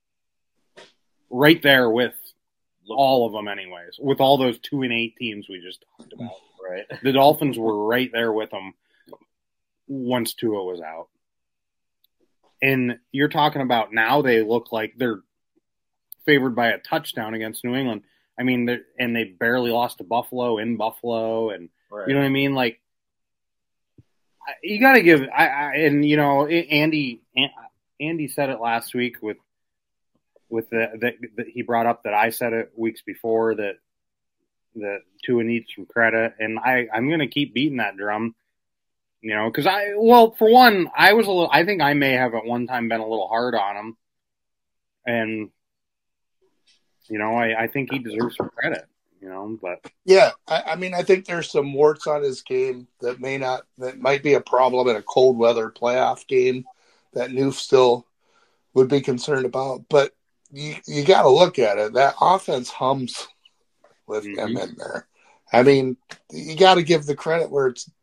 Right there with all of them, anyways. With all those two and eight teams we just talked about. Right. The Dolphins were right there with them once Tua was out. And you're talking about now they look like they're favored by a touchdown against New England. I mean, and they barely lost to Buffalo in Buffalo, and Right. you know what I mean. Like, you got to give. I, I and you know, Andy. Andy said it last week with with the that he brought up that I said it weeks before that that Tua needs some credit, and I I'm going to keep beating that drum. You know, because I well for one, I was a little. I think I may have at one time been a little hard on him, and. You know, I, I think he deserves some credit, you know, but. Yeah, I, I mean, I think there's some warts on his game that may not, that might be a problem in a cold weather playoff game that Noof still would be concerned about. But you you got to look at it. That offense hums with Mm-hmm. him in there. I mean, you got to give the credit where it's,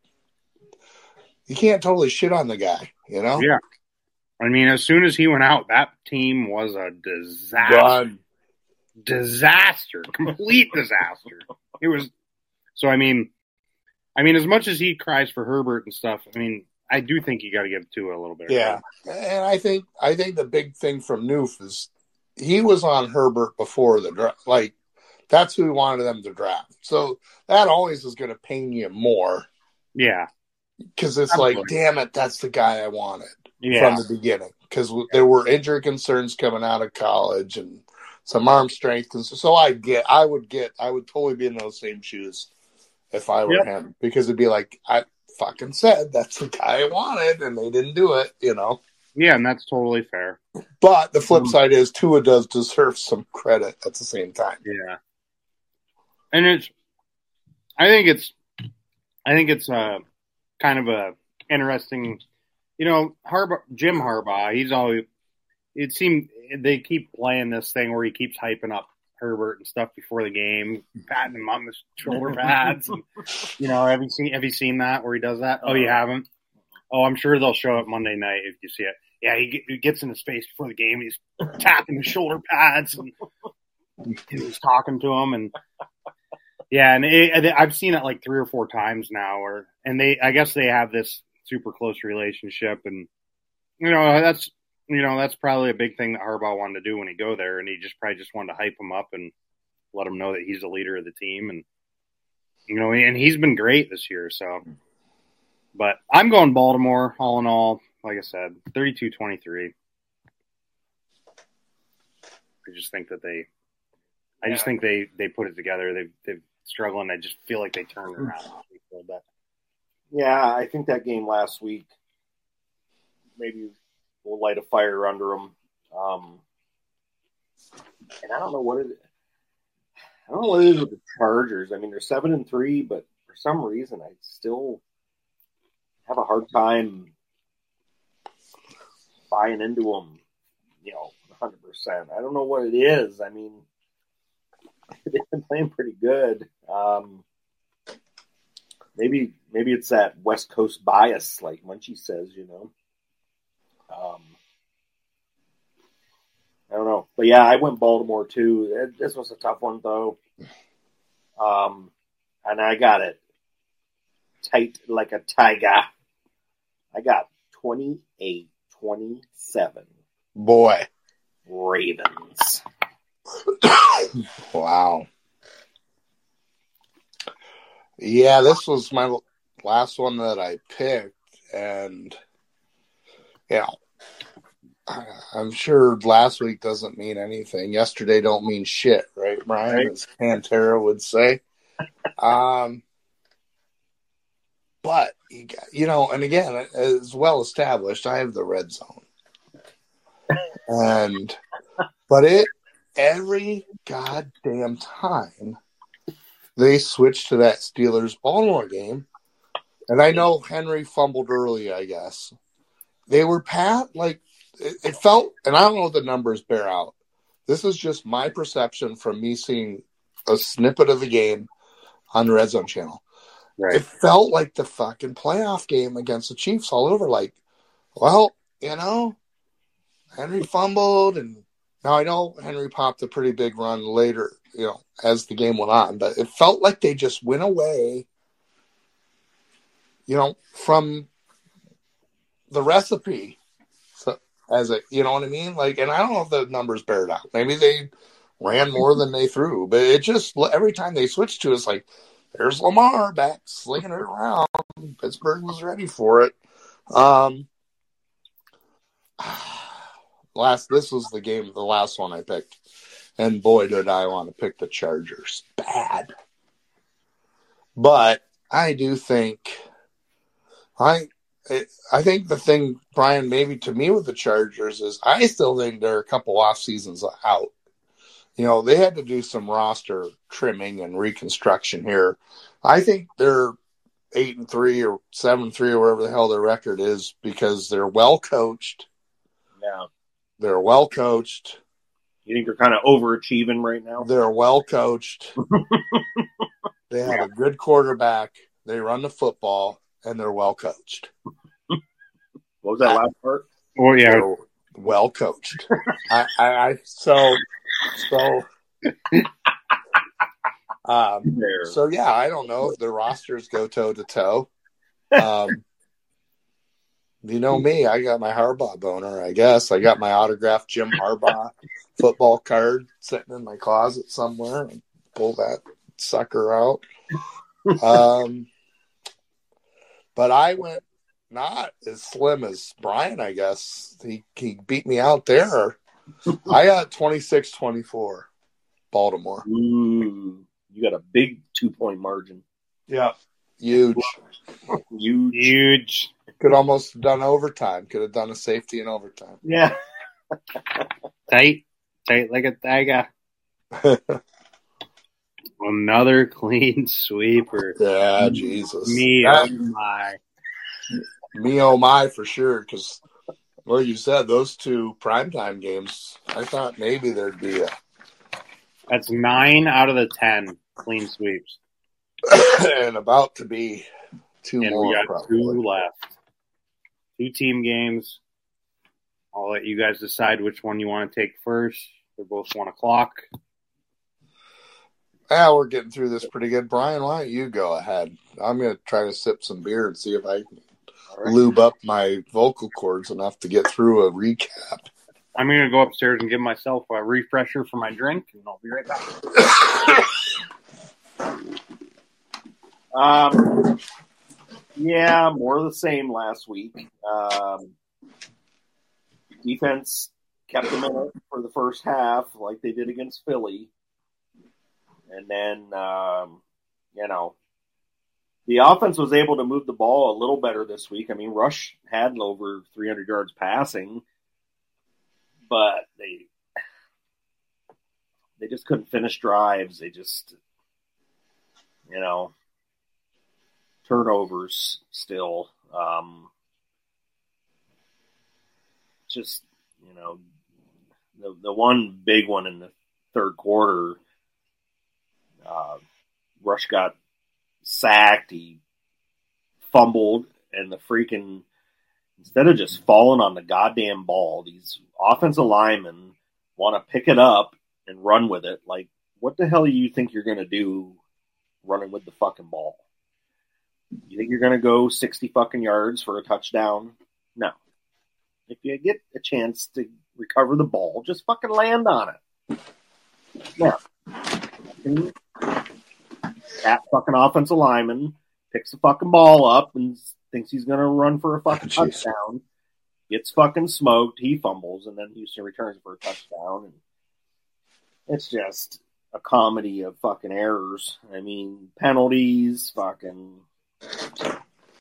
you can't totally shit on the guy, you know? Yeah. I mean, as soon as he went out, that team was a disaster. Run. Disaster, complete disaster. It was so. I mean, I mean, as much as he cries for Herbert and stuff, I mean, I do think you got to give Tua a little bit. Yeah, and I think I think the big thing from Noof is he was on Herbert before the draft. Like that's who he wanted them to draft. So that always is going to pain you more. Yeah, because it's Absolutely. like, damn it, that's the guy I wanted yeah. from the beginning. Because there were injury concerns coming out of college and. Some arm strength, and so, so I get, I would get, I would totally be in those same shoes if I were Yep. him, because it'd be like, I fucking said that's the guy I wanted, and they didn't do it, you know. Yeah, and that's totally fair. But the flip Mm. side is Tua does deserve some credit at the same time. Yeah, and it's, I think it's, I think it's a kind of a interesting, you know, Harbaugh, Jim Harbaugh. He's always, it seemed. They keep playing this thing where he keeps hyping up Herbert and stuff before the game, patting him on the shoulder pads. And, you know, have you seen have you seen that where he does that? Oh, you haven't? Oh, I'm sure they'll show it Monday night if you see it. Yeah, he, he gets in his face before the game. He's tapping the shoulder pads and he's talking to him. And yeah, and it, I've seen it like three or four times now. Or and they, I guess they have this super close relationship, and you know that's. You know, that's probably a big thing that Harbaugh wanted to do when he go there, and he just probably just wanted to hype him up and let him know that he's the leader of the team. And, you know, and he's been great this year. So, but I'm going Baltimore all in all, like I said, thirty-two twenty-three. I just think that they, I Yeah. just think they, they put it together. They've, they've struggled, and I just feel like they turned it around a little bit. Yeah, I think that game last week maybe will light a fire under them. Um, and I don't know what it. I don't know what it is with the Chargers. I mean, they're seven and three, but for some reason, I still have a hard time buying into them. You know, one hundred percent. I don't know what it is. I mean, they've been playing pretty good. Um, maybe maybe it's that West Coast bias, like Munchie says. You know. Um, I don't know, but yeah, I went Baltimore too. This was a tough one though, um, and I got it tight like a tiger. I got twenty-eight twenty-seven. Boy, Ravens. Wow. Yeah, this was my last one that I picked, and yeah. I'm sure last week doesn't mean anything. Yesterday don't mean shit, right, Brian? Right. As Pantera would say. Um, but you, got, you know, and again, as well established, I have the red zone, and but it every goddamn time they switched to that Steelers Baltimore game, and I know Henry fumbled early. I guess they were pat like it, it felt, and I don't know if the numbers bear out. This is just my perception from me seeing a snippet of the game on the Red Zone channel. Right. It felt like the fucking playoff game against the Chiefs all over. Like, well, you know, Henry fumbled, and now I know Henry popped a pretty big run later, you know, as the game went on, but it felt like they just went away, you know, from the recipe. So, as a, you know what I mean? Like, and I don't know if the numbers bear it out. Maybe they ran more than they threw, but it just, every time they switched to, it's like, there's Lamar back slinging it around. Pittsburgh was ready for it. Um, last, this was the game, the last one I picked, and boy, did I want to pick the Chargers. Bad, but I do think I, I think the thing, Brian, maybe to me with the Chargers is I still think they're a couple off seasons out. You know, they had to do some roster trimming and reconstruction here. I think they're eight and three or seven and three or whatever the hell their record is because they're well coached. Yeah, they're well coached. You think they're kind of overachieving right now? They're well coached. They have yeah. a good quarterback. They run the football, and they're well coached. What was that I, last part? Oh yeah, they're well coached. I, I, I so. So, um, so yeah, I don't know if the rosters go toe to toe. Um, you know me, I got my Harbaugh boner. I guess I got my autographed Jim Harbaugh football card sitting in my closet somewhere. And pull that sucker out. Um, but I went not as slim as Brian. I guess he he beat me out there. I got twenty-six twenty-four, Baltimore. Ooh, you got a big two-point margin. Yeah. Huge. Huge. Huge. Could almost have done overtime. Could have done a safety in overtime. Yeah. Tight. Tight like a tiger. Another clean sweeper. Yeah, Jesus. Me, that, oh my. Me, oh my, for sure, because... Well, you said those two primetime games, I thought maybe there'd be a... That's nine out of the ten clean sweeps. And about to be two and more, we got probably. two left. Two team games. I'll let you guys decide which one you want to take first. They're both one o'clock. Yeah, we're getting through this pretty good. Brian, why don't you go ahead? I'm going to try to sip some beer and see if I can... Right. Lube up my vocal cords enough to get through a recap. I'm going to go upstairs and give myself a refresher for my drink, and I'll be right back. um, yeah, more of the same last week. Um, defense kept them in it for the first half, like they did against Philly. And then, um, you know, the offense was able to move the ball a little better this week. I mean, Rush had over three hundred yards passing, but they they just couldn't finish drives. They just, you know, turnovers still. Um, just, you know, the the one big one in the third quarter, uh, Rush got sacked, he fumbled, and the freaking, instead of just falling on the goddamn ball, these offensive linemen want to pick it up and run with it. Like, what the hell do you think you're going to do running with the fucking ball? You think you're going to go sixty fucking yards for a touchdown? No. If you get a chance to recover the ball, just fucking land on it. Now, that fucking offensive lineman picks the fucking ball up and thinks he's going to run for a fucking oh, touchdown, gets fucking smoked, he fumbles, and then Houston returns for a touchdown. And it's just a comedy of fucking errors. I mean, penalties, fucking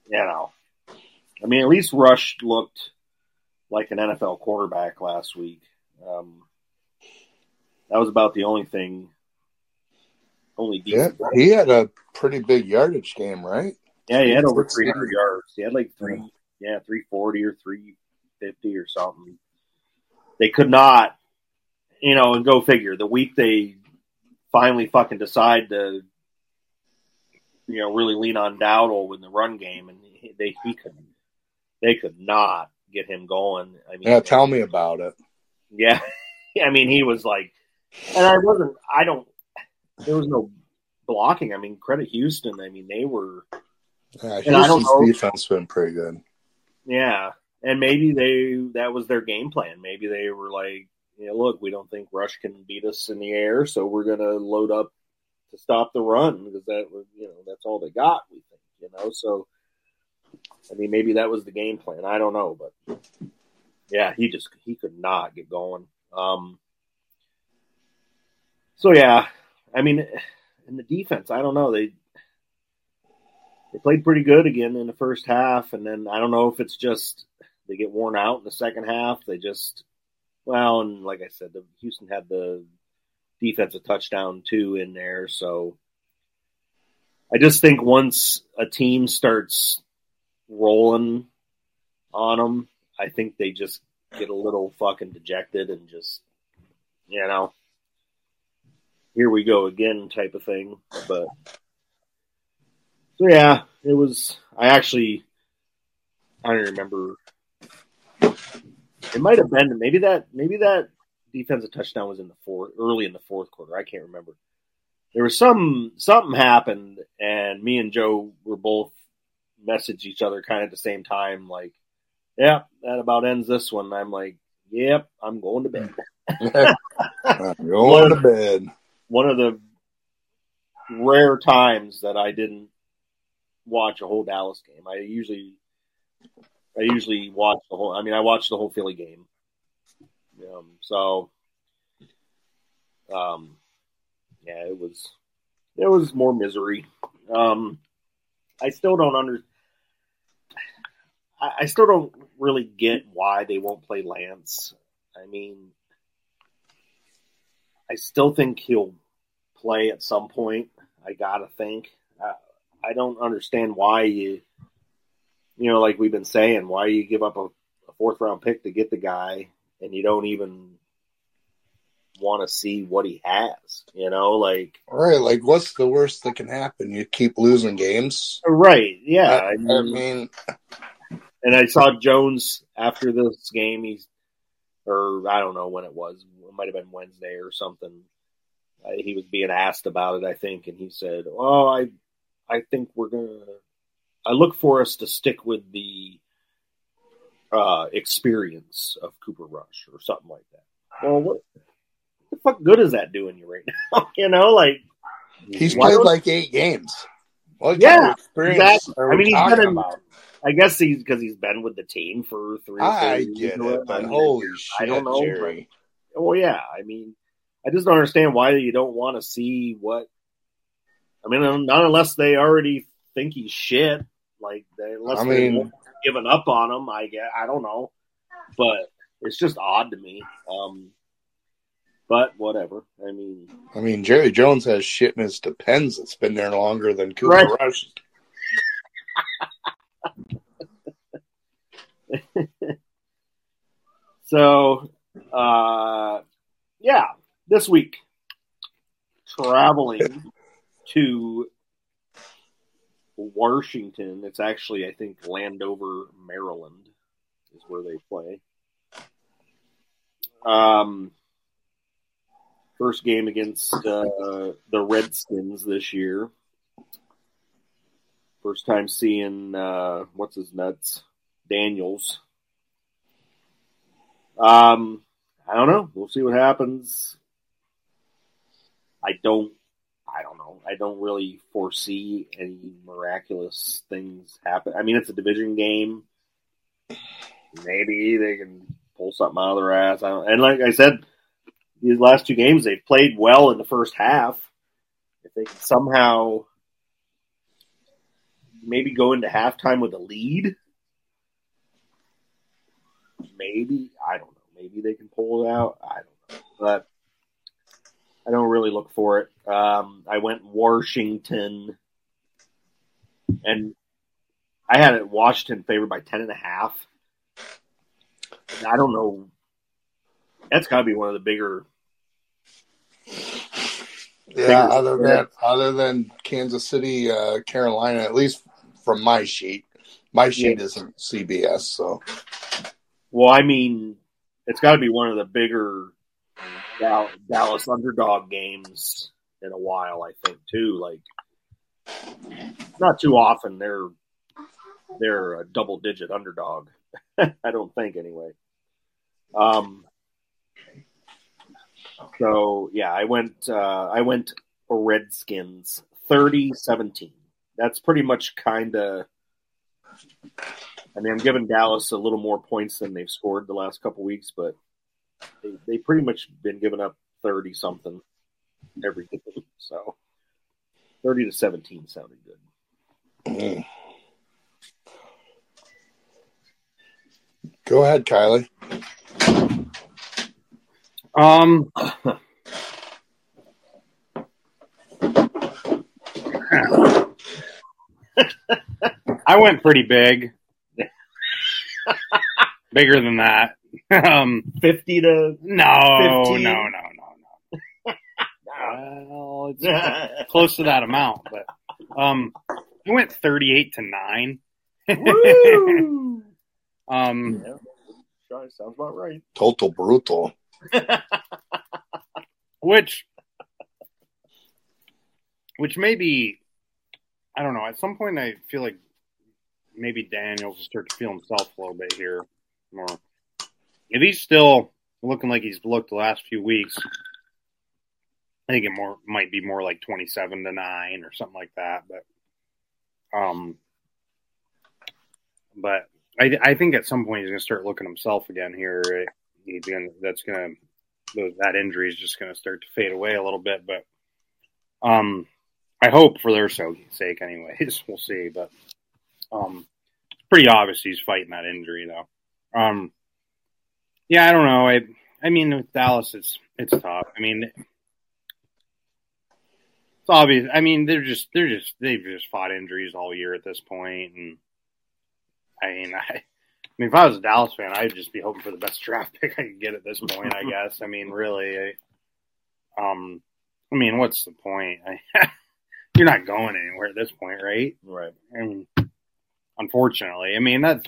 you know, I mean, at least Rush looked like an N F L quarterback last week. Um, that was about the only thing. Only decent. Yeah, he had a pretty big yardage game, right? Yeah, he had over three hundred yards. He had like three, yeah, three forty or three fifty or something. They could not, you know, and go figure. The week they finally fucking decide to, you know, really lean on Dowdle in the run game, and he, they he could, they could not get him going. I mean, yeah, tell me about it. Yeah, I mean, he was like, and I wasn't. I don't. There was no blocking. I mean, credit Houston. I mean, they were. Yeah, and I don't Houston's know, defense been pretty good. Yeah, and maybe they that was their game plan. Maybe they were like, you know, look, we don't think Rush can beat us in the air, so we're going to load up to stop the run because that was, you know, that's all they got. We think, you know. So, I mean, maybe that was the game plan. I don't know, but yeah, he just he could not get going. Um, so yeah, I mean, in the defense, I don't know. They they played pretty good again in the first half, and then I don't know if it's just they get worn out in the second half. They just well, and like I said, the Houston had the defensive touchdown too in there, so I just think once a team starts rolling on them, I think they just get a little fucking dejected and just, you know, here we go again type of thing. But so yeah, it was. I actually, I don't remember. It might have been maybe that maybe that defensive touchdown was in the fourth, early in the fourth quarter. I can't remember. There was some something happened, and me and Joe were both messaged each other kind of at the same time, like, "Yeah, that about ends this one." I'm like, "Yep, I'm going to bed." I'm going to bed. One of the rare times that I didn't watch a whole Dallas game. I usually, I usually watch the whole. I mean, I watched the whole Philly game. Um, so, um, yeah, it was, it was more misery. Um, I still don't under. I, I still don't really get why they won't play Lance. I mean, I still think he'll play at some point. I gotta think. I, I don't understand why you, you know, like we've been saying, why you give up a, a fourth round pick to get the guy, and you don't even want to see what he has. You know, like right, like what's the worst that can happen? You keep losing games, right? Yeah, I, I, mean, I mean, and I saw Jones after this game. He's, or I don't know when it was. It might have been Wednesday or something. Uh, he was being asked about it, I think, and he said, "Oh, I, I think we're gonna. I look for us to stick with the uh, experience of Cooper Rush or something like that." Well, what the fuck good is that doing you right now? You know, like he's played like eight games. What yeah, kind of experience exactly. are I we mean, he's talking been in, about? I guess he's because he's been with the team for three. Or I years get or it, but I mean, holy I shit, don't know, Jerry. But, well, yeah, I mean, I just don't understand why you don't want to see what. I mean, not unless they already think he's shit. Like, they, unless I mean, they've given up on him, I guess. I don't know, but it's just odd to me. Um, but whatever. I mean, I mean, Jerry Jones has shit in his Depends that's been there longer than Cooper right. Rush. So, uh, yeah, this week, traveling to Washington. It's actually, I think, Landover, Maryland is where they play. Um, first game against uh, the Redskins this year. First time seeing, uh, what's his nuts, Daniels. Um, I don't know. We'll see what happens. I don't, I don't know. I don't really foresee any miraculous things happen. I mean, it's a division game. Maybe they can pull something out of their ass. I don't, and like I said, these last two games, they've played well in the first half. If they can somehow maybe go into halftime with a lead. Maybe. I don't know. Maybe they can pull it out. I don't know. But I don't really look for it. Um, I went Washington, and I had it Washington favored by ten and a half. And I don't know. That's got to be one of the bigger. Yeah, other than other than Kansas City, uh, Carolina, at least from my sheet, my sheet Yeah. isn't C B S. So, Well, I mean, it's got to be one of the bigger Dallas underdog games in a while, I think, too. Like, not too often they're they're a double digit underdog. I don't think, anyway. Um. So yeah, I went. Uh, I went Redskins thirty seventeen. That's pretty much kind of. I mean, I'm giving Dallas a little more points than they've scored the last couple weeks, but they they pretty much been giving up thirty something every game. So thirty to seventeen sounded good. mm. Go ahead, Kylie. Um, I went pretty big, bigger than that. Um, Fifty to no, fifteen? no, no, no, no. Well, it's close to that amount, but um, I went thirty-eight to nine. Woo! um, Yeah, sounds about right. Total brutal. which, which maybe, I don't know. At some point, I feel like maybe Daniels will start to feel himself a little bit here more. If he's still looking like he's looked the last few weeks, I think it more might be more like twenty-seven to nine or something like that. But, um, but I, I think at some point he's going to start looking himself again here. Right? He's gonna, that's going to, that injury is just going to start to fade away a little bit. But, um, I hope for their sake, anyways. We'll see. But, um, it's pretty obvious he's fighting that injury, though. Um, yeah, I don't know. I, I mean, with Dallas, it's it's tough. I mean, it's obvious. I mean, they're just they're just they've just fought injuries all year at this point, and I mean, I, I mean, if I was a Dallas fan, I'd just be hoping for the best draft pick I could get at this point. I guess. I mean, really, I, um, I mean, what's the point? I, you're not going anywhere at this point, right? Right. I mean, unfortunately, I mean that's.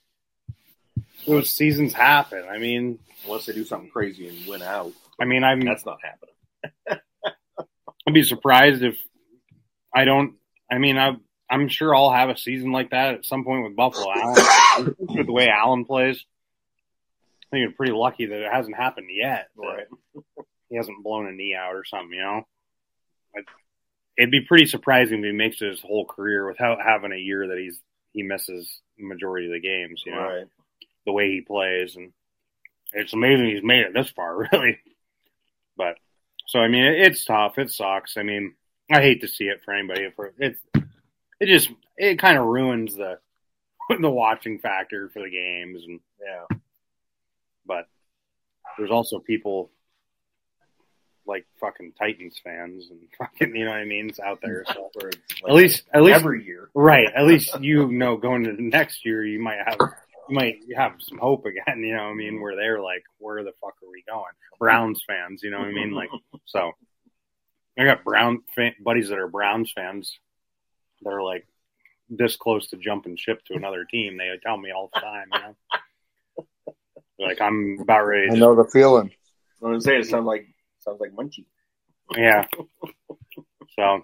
Those seasons happen. I mean, unless they do something crazy and win out. I mean, I'm that's not happening. I'd be surprised if I don't. I mean, I, I'm sure I'll have a season like that at some point with Buffalo. Allen, with the way Allen plays, I think you're pretty lucky that it hasn't happened yet. Right. He hasn't blown a knee out or something. You know, I'd, it'd be pretty surprising if he makes it his whole career without having a year that he's he misses the majority of the games. You know. Right. The way he plays, and it's amazing he's made it this far, really. But so I mean, it, it's tough. It sucks. I mean, I hate to see it for anybody. For it, it just it kind of ruins the the watching factor for the games, and yeah. But there's also people like fucking Titans fans and fucking, you know what I mean, it's out there. So like at least, at least every year, right? At least you know going into the next year, you might have. You might have some hope again, you know what I mean, where they're like, where the fuck are we going? Browns fans, you know what I mean? Like, so I got Brown fan, buddies that are Browns fans that are like this close to jumping ship to another team. They tell me all the time, you know, like I'm about ready to I know the feeling. I was saying it sounds like sounds like Munchie. Yeah. So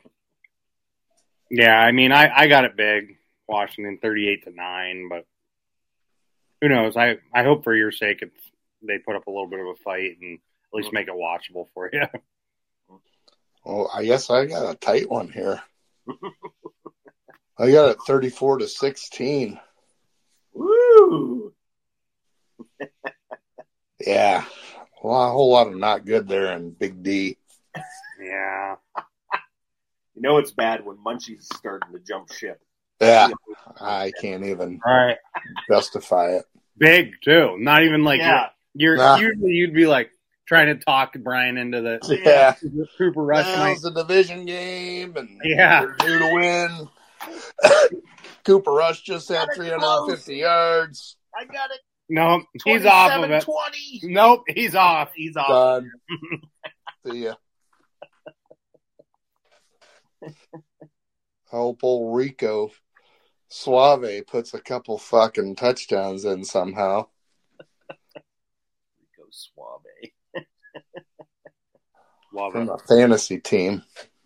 yeah, I mean, I, I got it big, Washington thirty-eight to nine, but who knows? I, I hope for your sake if they put up a little bit of a fight and at least make it watchable for you. Well, I guess I got a tight one here. I got it thirty-four to sixteen. Woo! Yeah. Well, a whole lot of not good there in Big D. Yeah. You know it's bad when Munchie's starting to jump ship. Yeah, I can't even All right. justify it. Big, too. Not even like Yeah. you're, you're Nah. usually you'd be like trying to talk Brian into the Yeah. Cooper Rush Well, night. it's a division game, and Yeah. they're due to win. Cooper Rush just had three hundred fifty yards. I got it. No, he's off of it. twenty. Nope, he's off. He's off. Done. See ya. Hope old Rico Suave puts a couple fucking touchdowns in somehow. Rico Suave. Love From it. a fantasy team.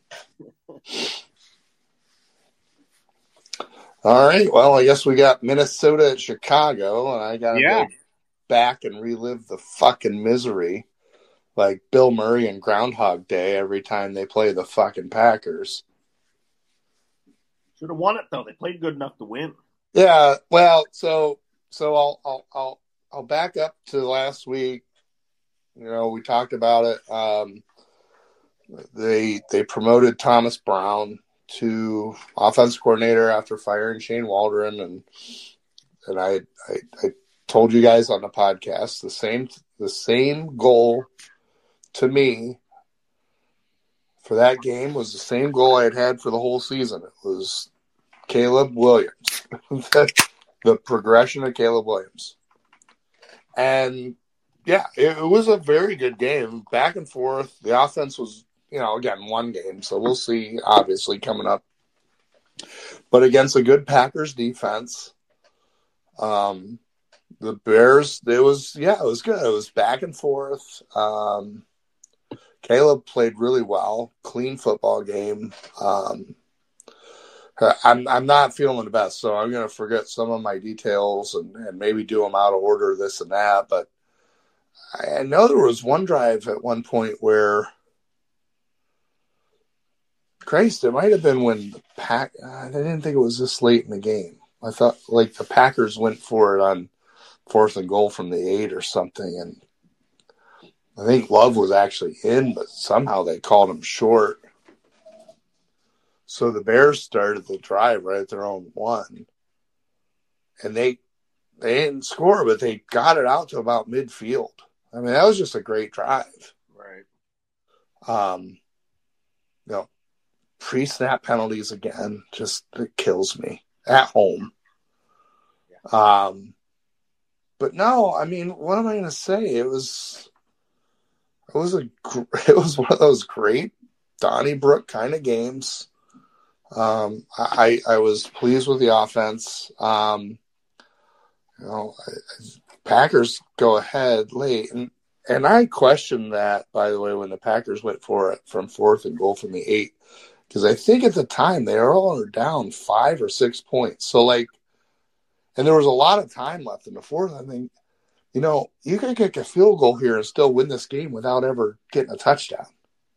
All right. Well, I guess we got Minnesota at Chicago, and I got to Yeah. go back and relive the fucking misery like Bill Murray and Groundhog Day every time they play the fucking Packers. Should have won it though. They played good enough to win. Yeah. Well, so so I'll I'll I'll I'll back up to last week. You know, we talked about it. Um, they they promoted Thomas Brown to offensive coordinator after firing Shane Waldron, and and I, I I told you guys on the podcast the same the same goal to me for that game was the same goal I had had for the whole season. It was Caleb Williams, the, the progression of Caleb Williams, and yeah, it, it was a very good game, back and forth. The offense was, you know, again, one game, so we'll see, obviously, coming up. But against a good Packers defense, um, the Bears, it was, yeah, it was good. It was back and forth. Um, Caleb played really well, clean football game. Um, I'm I'm not feeling the best, so I'm going to forget some of my details and, and maybe do them out of order, this and that. But I know there was one drive at one point where, Christ, it might have been when the Pack. I didn't think it was this late in the game. I thought like the Packers went for it on fourth and goal from the eight or something, and I think Love was actually in, but somehow they called him short. So the Bears started the drive right at their own one, and they they didn't score, but they got it out to about midfield. I mean, that was just a great drive. Right. Um, you know, pre-snap penalties again, just it kills me at home. Yeah. Um, but no, I mean, what am I going to say? It was, it was a, it was one of those great Donnybrook kind of games. Um, I, I was pleased with the offense. Um, you know, Packers go ahead late, and and I questioned that, by the way, when the Packers went for it from fourth and goal from the eight, because I think at the time they were all down five or six points. So like, and there was a lot of time left in the fourth. I think, you know, you can kick a field goal here and still win this game without ever getting a touchdown.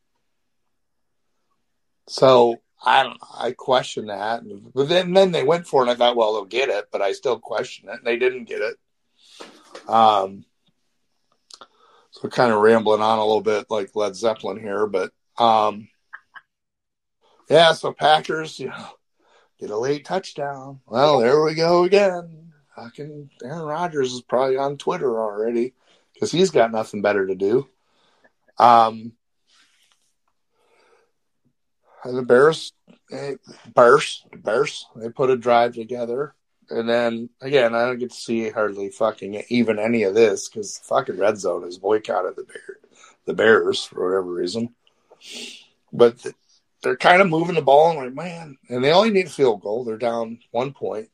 So I don't know. I question that, but then then they went for it, and I thought, well, they'll get it, but I still question it, and they didn't get it. Um, so kind of rambling on a little bit like Led Zeppelin here, but um, yeah. So Packers, you know, get a late touchdown. Well, there we go again. Fucking Aaron Rodgers is probably on Twitter already because he's got nothing better to do. Um. And the Bears, Bears, Bears, they put a drive together. And then, again, I don't get to see hardly fucking even any of this because the fucking Red Zone has boycotted the, Bear, the Bears for whatever reason. But they're kind of moving the ball and like, man, and they only need a field goal. They're down one point.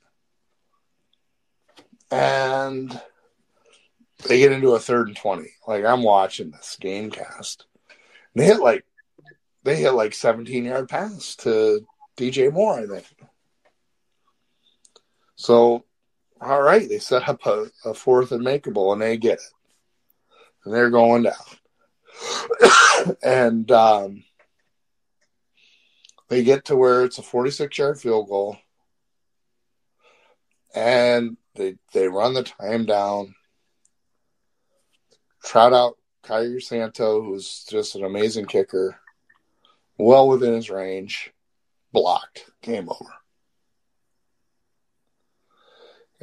And they get into a third and twenty. Like, I'm watching this game cast. And they hit like, They hit like seventeen-yard pass to D J Moore, I think. So, all right, they set up a, a fourth and makeable, and they get it. And they're going down. and um, they get to where it's a forty-six-yard field goal. And they they run the time down. Trot out Kyrie Santo, who's just an amazing kicker. Well within his range. Blocked. Game over.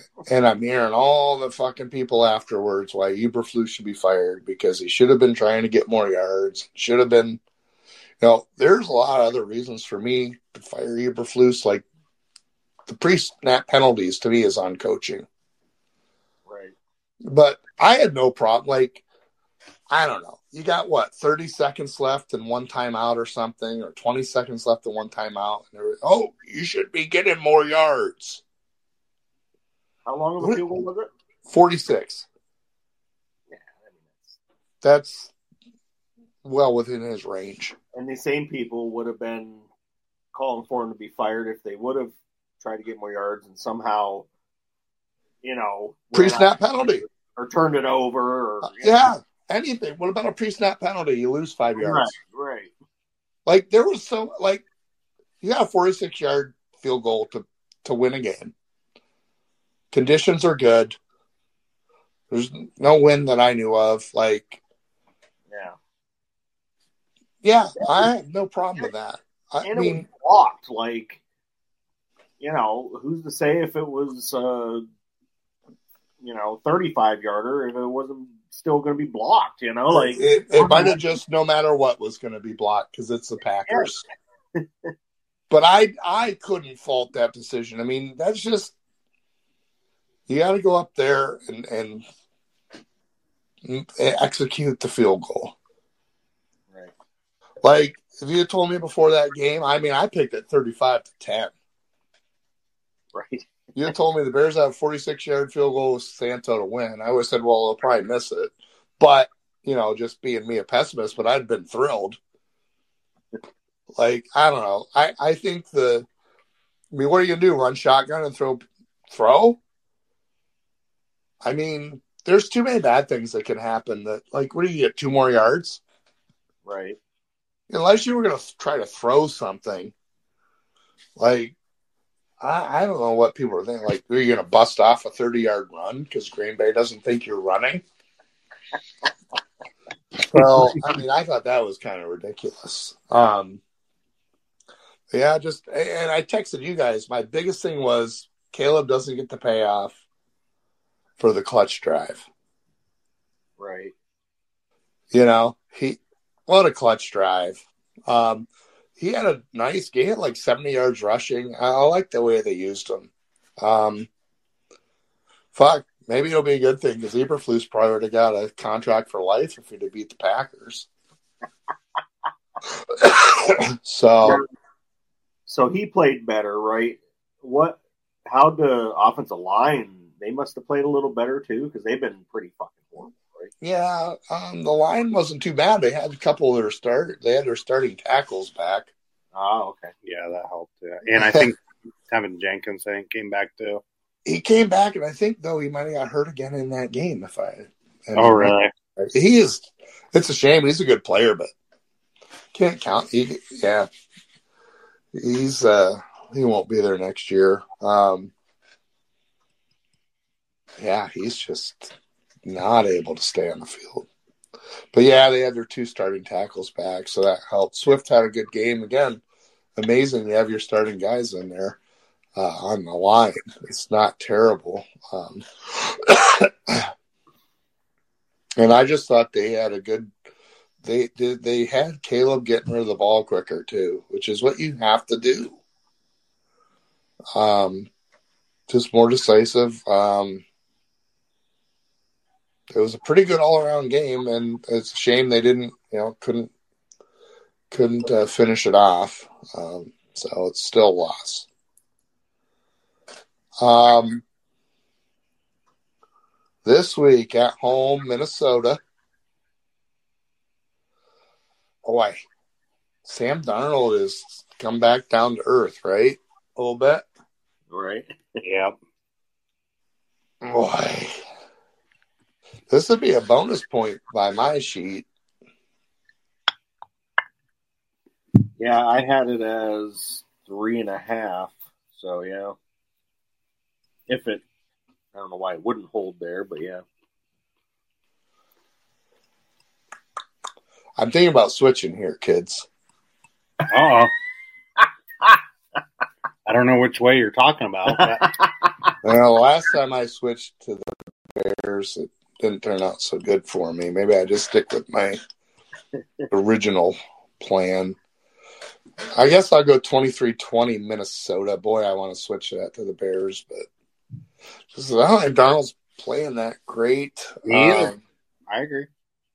And I'm hearing all the fucking people afterwards why Eberflus should be fired because he should have been trying to get more yards. Should have been, you know, there's a lot of other reasons for me to fire Eberflus. Like the pre-snap penalties to me is on coaching. Right. But I had no problem. Like, I don't know. You got what, thirty seconds left and one timeout or something, or twenty seconds left and one timeout. And were, oh, you should be getting more yards. How long of a field goal was it? forty-six. Yeah, I mean, that's... that's well within his range. And the same people would have been calling for him to be fired if they would have tried to get more yards and somehow, you know, pre-snap penalty or turned it over. Or, uh, yeah, know. anything. What about a pre-snap penalty? You lose five yards. Right, right. Like there was so like you got a forty-six yard field goal to to win a game. Conditions are good. There's no wind that I knew of. Like, yeah, yeah, I have no problem with that. I and mean, it was blocked. Like, you know, who's to say if it was, uh, you know, thirty-five yarder if it wasn't still going to be blocked? You know, like it, it might have just no matter what was going to be blocked because it's the Packers. Yeah. But I, I couldn't fault that decision. I mean, that's just. You got to go up there and, and execute the field goal. Right. Like, if you had told me before that game, I mean, I picked it thirty-five to ten. Right. You had told me the Bears have a forty-six yard field goal with Santo to win. I would have said, well, they'll probably miss it. But, you know, just being me a pessimist, but I'd been thrilled. Like, I don't know. I, I think the, I mean, what are you going to do? Run shotgun and throw, throw? I mean, there's too many bad things that can happen that, like, what do you get, two more yards? Right. Unless you were going to try to throw something. Like, I, I don't know what people are thinking. Like, are you going to bust off a thirty-yard run because Green Bay doesn't think you're running? Well, I mean, I thought that was kind of ridiculous. Um, yeah, just, and I texted you guys. My biggest thing was Caleb doesn't get the payoff for the clutch drive. Right. You know, he, what a clutch drive. Um, he had a nice game, like seventy yards rushing. I, I like the way they used him. Um, fuck, maybe it'll be a good thing because Eberflus probably would have got a contract for life if he'd have beat the Packers. so, so he played better, right? What? How the offensive line? They must have played a little better too because they've been pretty fucking horrible, right? Yeah, um, the line wasn't too bad. They had a couple of their start. They had their starting tackles back. Oh, okay. Yeah, that helped. Yeah. And I think Tevin Jenkins, I think, came back too. He came back, and I think though he might have got hurt again in that game. If I, oh really? He is. It's a shame. He's a good player, but can't count. He, yeah, he's. Uh, he won't be there next year. Um, Yeah, he's just not able to stay on the field. But, yeah, they had their two starting tackles back, so that helped. Swift had a good game. Again, amazing you have your starting guys in there uh, on the line. It's not terrible. Um, and I just thought they had a good they, – they, they had Caleb getting rid of the ball quicker, too, which is what you have to do. Um, just more decisive. Um It was a pretty good all-around game, and it's a shame they didn't, you know, couldn't couldn't uh, finish it off. Um, so it's still a loss. Um, this week at home, Minnesota. Boy, Sam Darnold has come back down to earth, right? A little bit, right? Yep. Boy. This would be a bonus point by my sheet. Yeah, I had it as three and a half. So, yeah. If it, I don't know why it wouldn't hold there, but yeah. I'm thinking about switching here, kids. Uh-oh. I don't know which way you're talking about. But Well, last time I switched to the Bears, it didn't turn out so good for me. Maybe I just stick with my original plan. I guess I'll go twenty-three twenty Minnesota. Boy, I want to switch that to the Bears, but just, I don't think Darnold's playing that great. Me either. Um, I agree.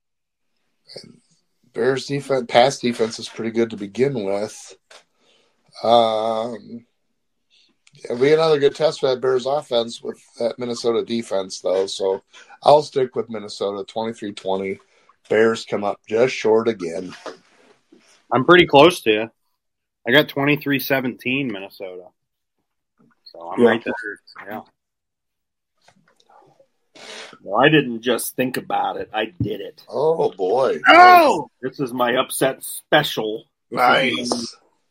Bears defense, pass defense is pretty good to begin with. Um, it'll be another good test for that Bears offense with that Minnesota defense, though. So I'll stick with Minnesota, twenty-three twenty. Bears come up just short again. I'm pretty close to you. I got twenty-three seventeen Minnesota. So I'm Yeah. right there. Yeah. No, I didn't just think about it. I did it. Oh, boy. Oh! This is my upset special. Nice.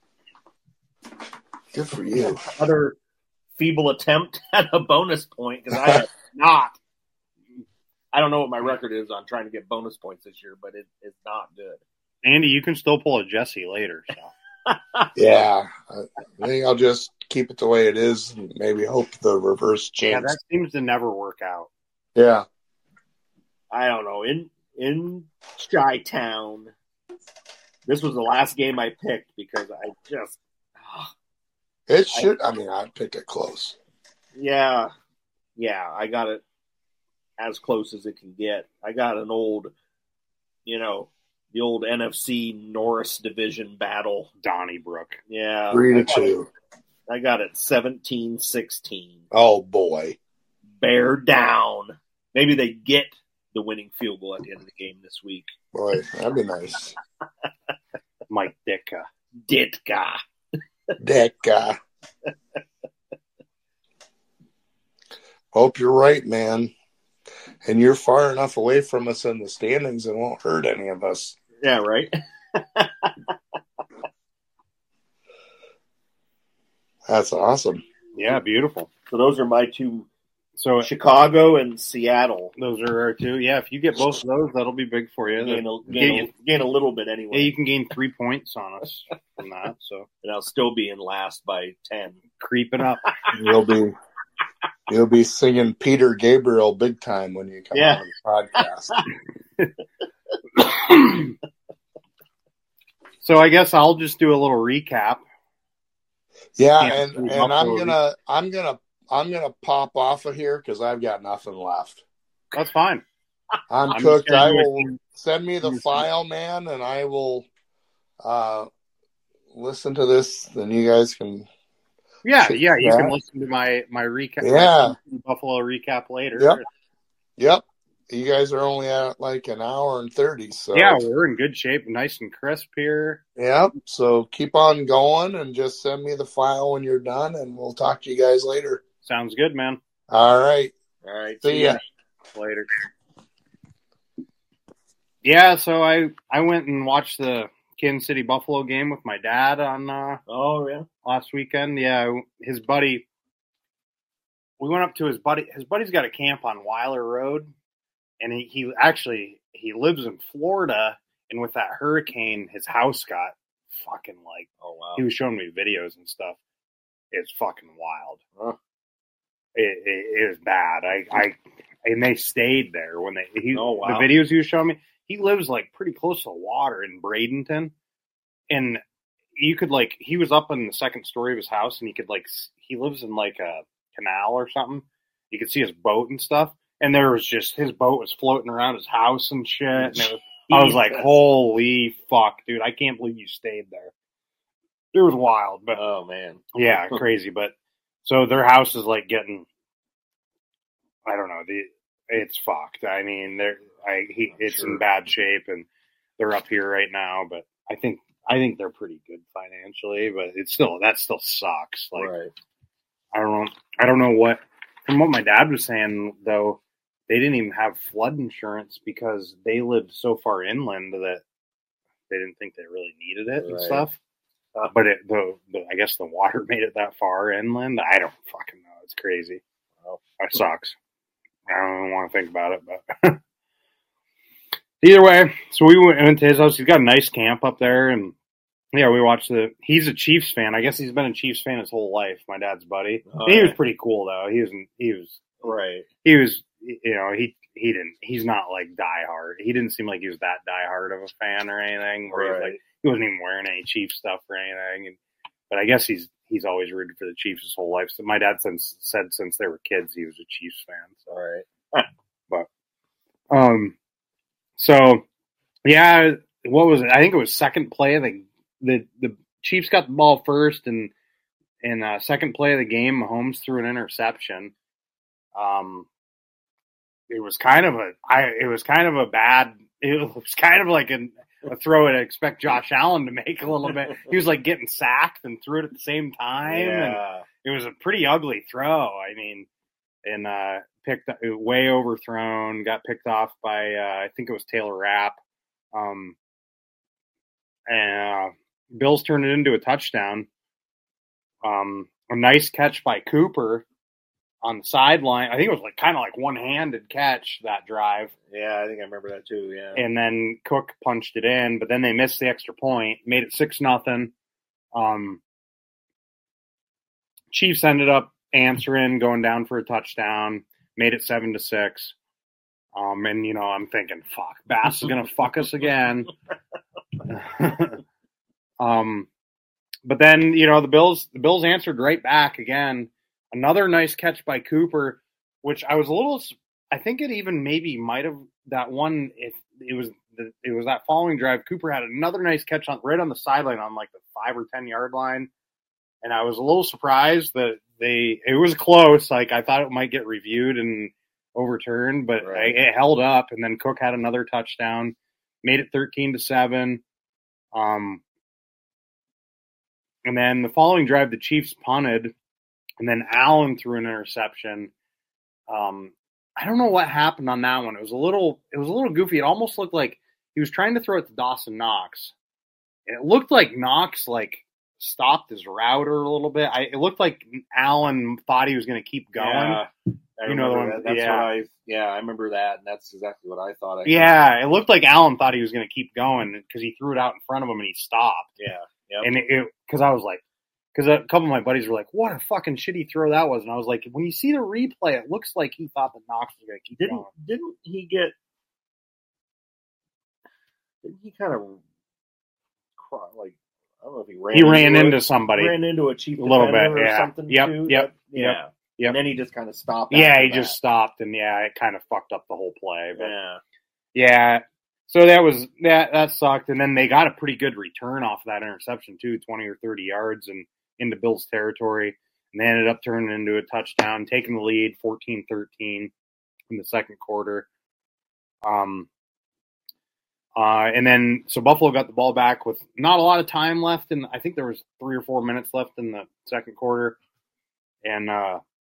Good for you. Another feeble attempt at a bonus point because I have not. I don't know what my record is on trying to get bonus points this year, but it, it's not good. Andy, you can still pull a Jesse later. So. Yeah. I think I'll just keep it the way it is and maybe hope the reverse Yeah, change. that seems to never work out. Yeah. I don't know. In in Chi-Town, this was the last game I picked because I just, ah, It should. I mean, I'd pick it close. yeah, yeah, I got it as close as it can get. I got an old, you know, the old N F C Norris division battle. Donnybrook. Yeah. Three I to got two. it- I got it seventeen sixteen. Oh, boy. Bear down. Maybe they get the winning field goal at the end of the game this week. Boy, that'd be nice. Mike Ditka. Ditka. That guy. Hope you're right, man. And you're far enough away from us in the standings, it won't hurt any of us. Yeah, right? That's awesome. Yeah, beautiful. So those are my two, So Chicago and Seattle. those are our two. Yeah, if you get both of those, that'll be big for you. Gain a, Gain- gain, a, gain a little bit anyway. Yeah, you can gain three points on us from that. So And I'll still be in last by ten. creeping up. You'll be you'll be singing Peter Gabriel big time when you come Yeah. on the podcast. So I guess I'll just do a little recap. Yeah, Yeah, and, we and I'm upload. gonna I'm gonna I'm gonna pop off of here because I've got nothing left. That's fine. I'm, I'm cooked. just I gonna do will it. send me the file, man, and I will uh, listen to this. Then you guys can. Yeah, yeah. You Yeah. can listen to my my recap. Yeah. my Buffalo recap later. Yep. Yep. You guys are only at like an hour and thirty, so Yeah, we're in good shape, nice and crisp here. Yep. So keep on going and just send me the file when you're done, and we'll talk to you guys later. Sounds good, man. All right. All right. See ya. Later. Yeah, so I I went and watched the Kansas City Buffalo game with my dad on uh, Oh, yeah. last weekend. Yeah, his buddy. We went up to his buddy. His buddy's got a camp on Weiler Road, and he, he actually he lives in Florida. And with that hurricane, his house got fucking like. Oh, wow. He was showing me videos and stuff. It's fucking wild. Huh. It, it, it was bad. I, I and they stayed there when they. He, Oh, wow. The videos he was showing me. He lives like pretty close to the water in Bradenton, and you could like he was up in the second story of his house, and he could like s- he lives in like a canal or something. You could see his boat and stuff, and there was just his boat was floating around his house and shit. And it was, I was like, Jesus. holy fuck, dude! I can't believe you stayed there. It was wild, but Oh, man. yeah, crazy. But so their house is like getting, I don't know, the it's fucked. I mean, they're I he it's Sure. in bad shape, and they're up here right now. But I think I think they're pretty good financially. But it's still that still sucks. Like Right. I don't know, I don't know what from what my dad was saying though. They didn't even have flood insurance because they lived so far inland that they didn't think they really needed it and Right. stuff. Uh, but it, the, the, I guess the water made it that far inland. I don't fucking know. It's crazy. Wow. That sucks. I don't even want to think about it, but either way. So we went, went to his house. He's got a nice camp up there, and Yeah, we watched the. He's a Chiefs fan. I guess he's been a Chiefs fan his whole life. My dad's buddy. Oh, he yeah. was pretty cool though. He was. He was. Right. He was. You know. He. He didn't. He's not like diehard. He didn't seem like he was that diehard of a fan or anything. Where Right. he's like he wasn't even wearing any Chiefs stuff or anything. And, but I guess he's he's always rooted for the Chiefs his whole life. So my dad since said since they were kids he was a Chiefs fan. So. All right. But um. So yeah, what was it? I think it was second play. The the the Chiefs got the ball first, and in uh, second play of the game, Mahomes threw an interception. Um, it was kind of a, I, it was kind of a bad, it was kind of like a, a throw I'd expect Josh Allen to make a little bit. He was like getting sacked and threw it at the same time. Yeah. And it was a pretty ugly throw. I mean, and uh, picked way overthrown, got picked off by, uh, I think it was Taylor Rapp. Um, and uh, Bills turned it into a touchdown. Um, a nice catch by Cooper on the sideline. I think it was like kind of like one-handed catch that drive. Yeah, I think I remember that too. Yeah. And then Cook punched it in, but then they missed the extra point, made it six nothing. Um, Chiefs ended up answering, going down for a touchdown, made it seven to six. Um, and you know, I'm thinking, fuck, Bass is gonna fuck us again. um, but then you know the Bills, the Bills answered right back again. Another nice catch by Cooper, which I was a little. I think it even maybe might have that one. If it was the, it was that following drive, Cooper had another nice catch on right on the sideline on like the five or ten yard line, and I was a little surprised that they. It was close. Like I thought it might get reviewed and overturned, but Right. it held up. And then Cook had another touchdown, made it thirteen to seven. Um, and then the following drive, the Chiefs punted. And then Allen threw an interception. Um, I don't know what happened on that one. It was a little, it was a little goofy. It almost looked like he was trying to throw it to Dawson Knox. And it looked like Knox like stopped his router a little bit. I, it looked like Allen thought he was going to keep going. Yeah, I You know the remember one- that. That's yeah. what I. Yeah, I remember that, and that's exactly what I thought. I Yeah, it looked like Allen thought he was going to keep going because he threw it out in front of him and he stopped. Yeah. Yep. And it, because I was like, because a couple of my buddies were like, what a fucking shitty throw that was. And I was like, when you see the replay, it looks like he thought that Knox was going to keep Didn't going. didn't he get? Didn't he kind of cry, like I don't know if he ran. He ran into, into a, somebody. Ran into a chief A little defender bit, or yeah. something. Yep, too, yep, that- yeah. yep. And then he just kind of stopped. Yeah, after he that. just stopped, and yeah, it kind of fucked up the whole play. But Yeah. yeah, so that was that that sucked. And then they got a pretty good return off that interception too, twenty or thirty yards and into Bills territory. And they ended up turning it into a touchdown, taking the lead fourteen thirteen in the second quarter. Um, uh, and then, so Buffalo got the ball back with not a lot of time left. And I think there was three or four minutes left in the second quarter. And uh,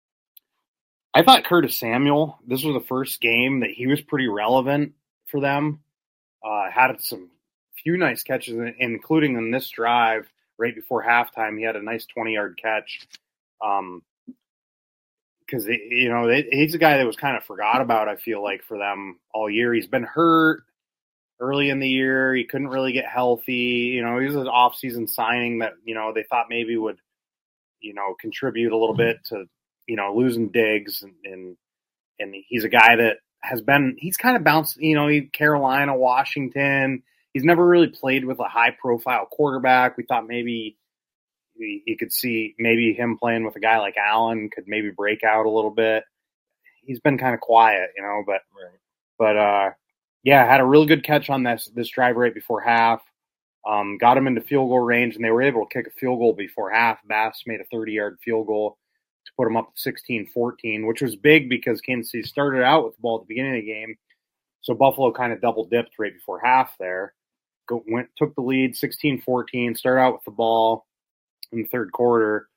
I thought Curtis Samuel, this was the first game that he was pretty relevant for them. Uh, had some few nice catches, including in this drive right before halftime. He had a nice twenty-yard catch. Um, because you know they, he's a guy that was kind of forgot about. I feel like for them all year. He's been hurt early in the year. He couldn't really get healthy. You know, he was an off-season signing that you know they thought maybe would you know contribute a little bit to you know losing Diggs and and, and he's a guy that has been he's kind of bounced. You know, he Carolina, Washington. He's never really played with a high-profile quarterback. We thought maybe. You could see maybe him playing with a guy like Allen could maybe break out a little bit. He's been kind of quiet, you know, but, Right. but, uh, yeah, had a really good catch on this, this drive right before half. Um, got him into field goal range and they were able to kick a field goal before half. Bass made a thirty yard field goal to put him up to sixteen fourteen, which was big because Kansas City started out with the ball at the beginning of the game. So Buffalo kind of double dipped right before half there. Go, went, took the lead sixteen fourteen, started out with the ball in the third quarter.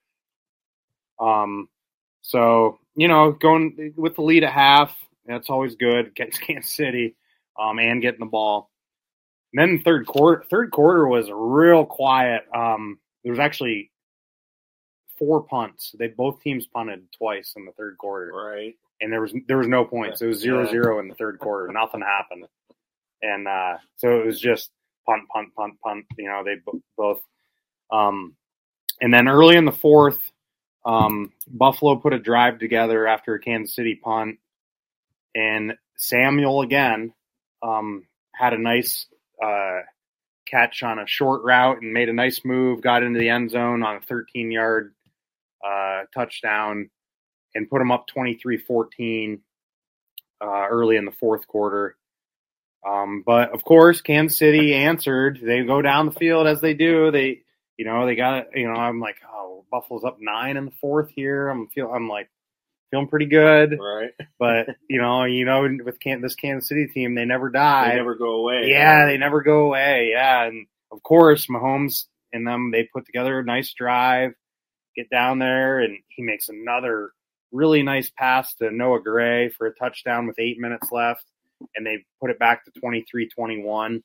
Um, so, you know, going with the lead at half, that's always good against Kansas City, um, and getting the ball. And then the third quarter, third quarter was real quiet. Um, there was actually four punts. They both teams punted twice in the third quarter. Right. And there was, there was no points. It was zero, Yeah. zero in the third quarter. Nothing happened. And, uh, so it was just, punt, punt, punt, punt. You know, they b- both. Um, and then early in the fourth, um, Buffalo put a drive together after a Kansas City punt, and Samuel again um, had a nice uh, catch on a short route and made a nice move, got into the end zone on a thirteen-yard uh, touchdown, and put them up twenty-three fourteen uh, early in the fourth quarter. Um, but of course, Kansas City answered. They go down the field as they do. They, you know, they got it. You know, I'm like, oh, Buffalo's up nine in the fourth here. I'm feel, I'm like feeling pretty good. Right. But you know, you know, with Can- this Kansas City team, they never die. They never go away. Yeah, they never go away. Yeah, and of course, Mahomes and them, they put together a nice drive, get down there, and he makes another really nice pass to Noah Gray for a touchdown with eight minutes left. And they put it back to twenty-three twenty-one.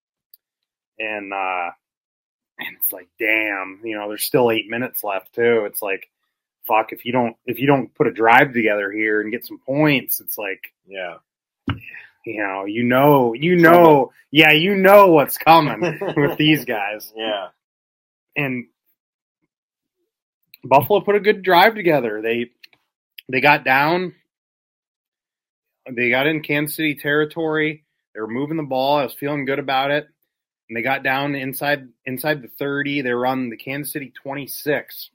And, uh, and it's like, damn, you know, there's still eight minutes left too. It's like, fuck, if you don't, if you don't put a drive together here and get some points, it's like, Yeah. you know, you know, you know, yeah, you know what's coming with these guys. Yeah. And Buffalo put a good drive together. They, they got down. They got in Kansas City territory. They were moving the ball. I was feeling good about it. And they got down inside inside the thirty. They were on the Kansas City twenty-six.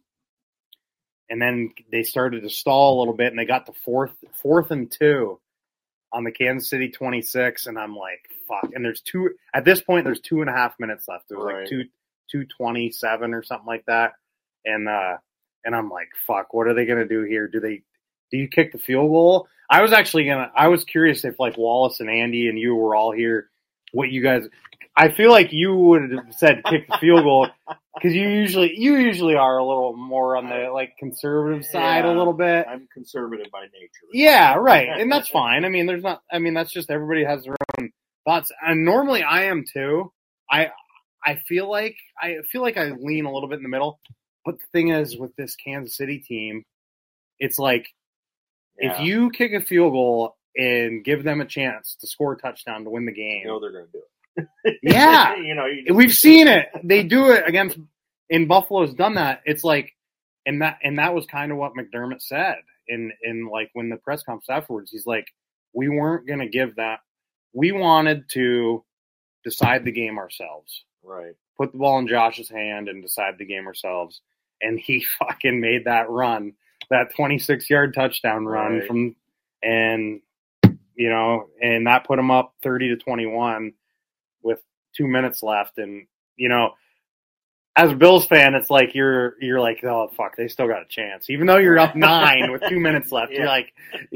And then they started to stall a little bit, and they got to fourth fourth and two on the Kansas City twenty-six. And I'm like, fuck. And there's two at this point. There's two and a half minutes left. It was Right. like two two twenty seven or something like that. And uh, and I'm like, fuck. What are they gonna do here? Do they? Do you kick the field goal? I was actually gonna. I was curious if like Wallace and Andy and you were all here. What you guys? I feel like you would have said kick the field goal because you usually you usually are a little more on the like conservative side Yeah, a little bit. I'm conservative by nature. Yeah, right, and that's fine. I mean, there's not. I mean, that's just everybody has their own thoughts, and normally I am too. I I feel like I feel like I lean a little bit in the middle, but the thing is with this Kansas City team, it's like. Yeah. If you kick a field goal and give them a chance to score a touchdown to win the game, You know they're going to do it. yeah, you know, you just, we've seen it. They do it against. And Buffalo's done that. It's like, and that and that was kind of what McDermott said in in like when the press conference afterwards. He's like, we weren't going to give that. We wanted to decide the game ourselves. Right. Put the ball in Josh's hand and decide the game ourselves. And he fucking made that run. That twenty-six yard touchdown run Right. from, and, you know, and that put them up thirty to twenty-one with two minutes left. And, you know, as a Bills fan, it's like, you're, you're like, oh fuck, they still got a chance. Even though you're up nine with two minutes left, Yeah. you're like,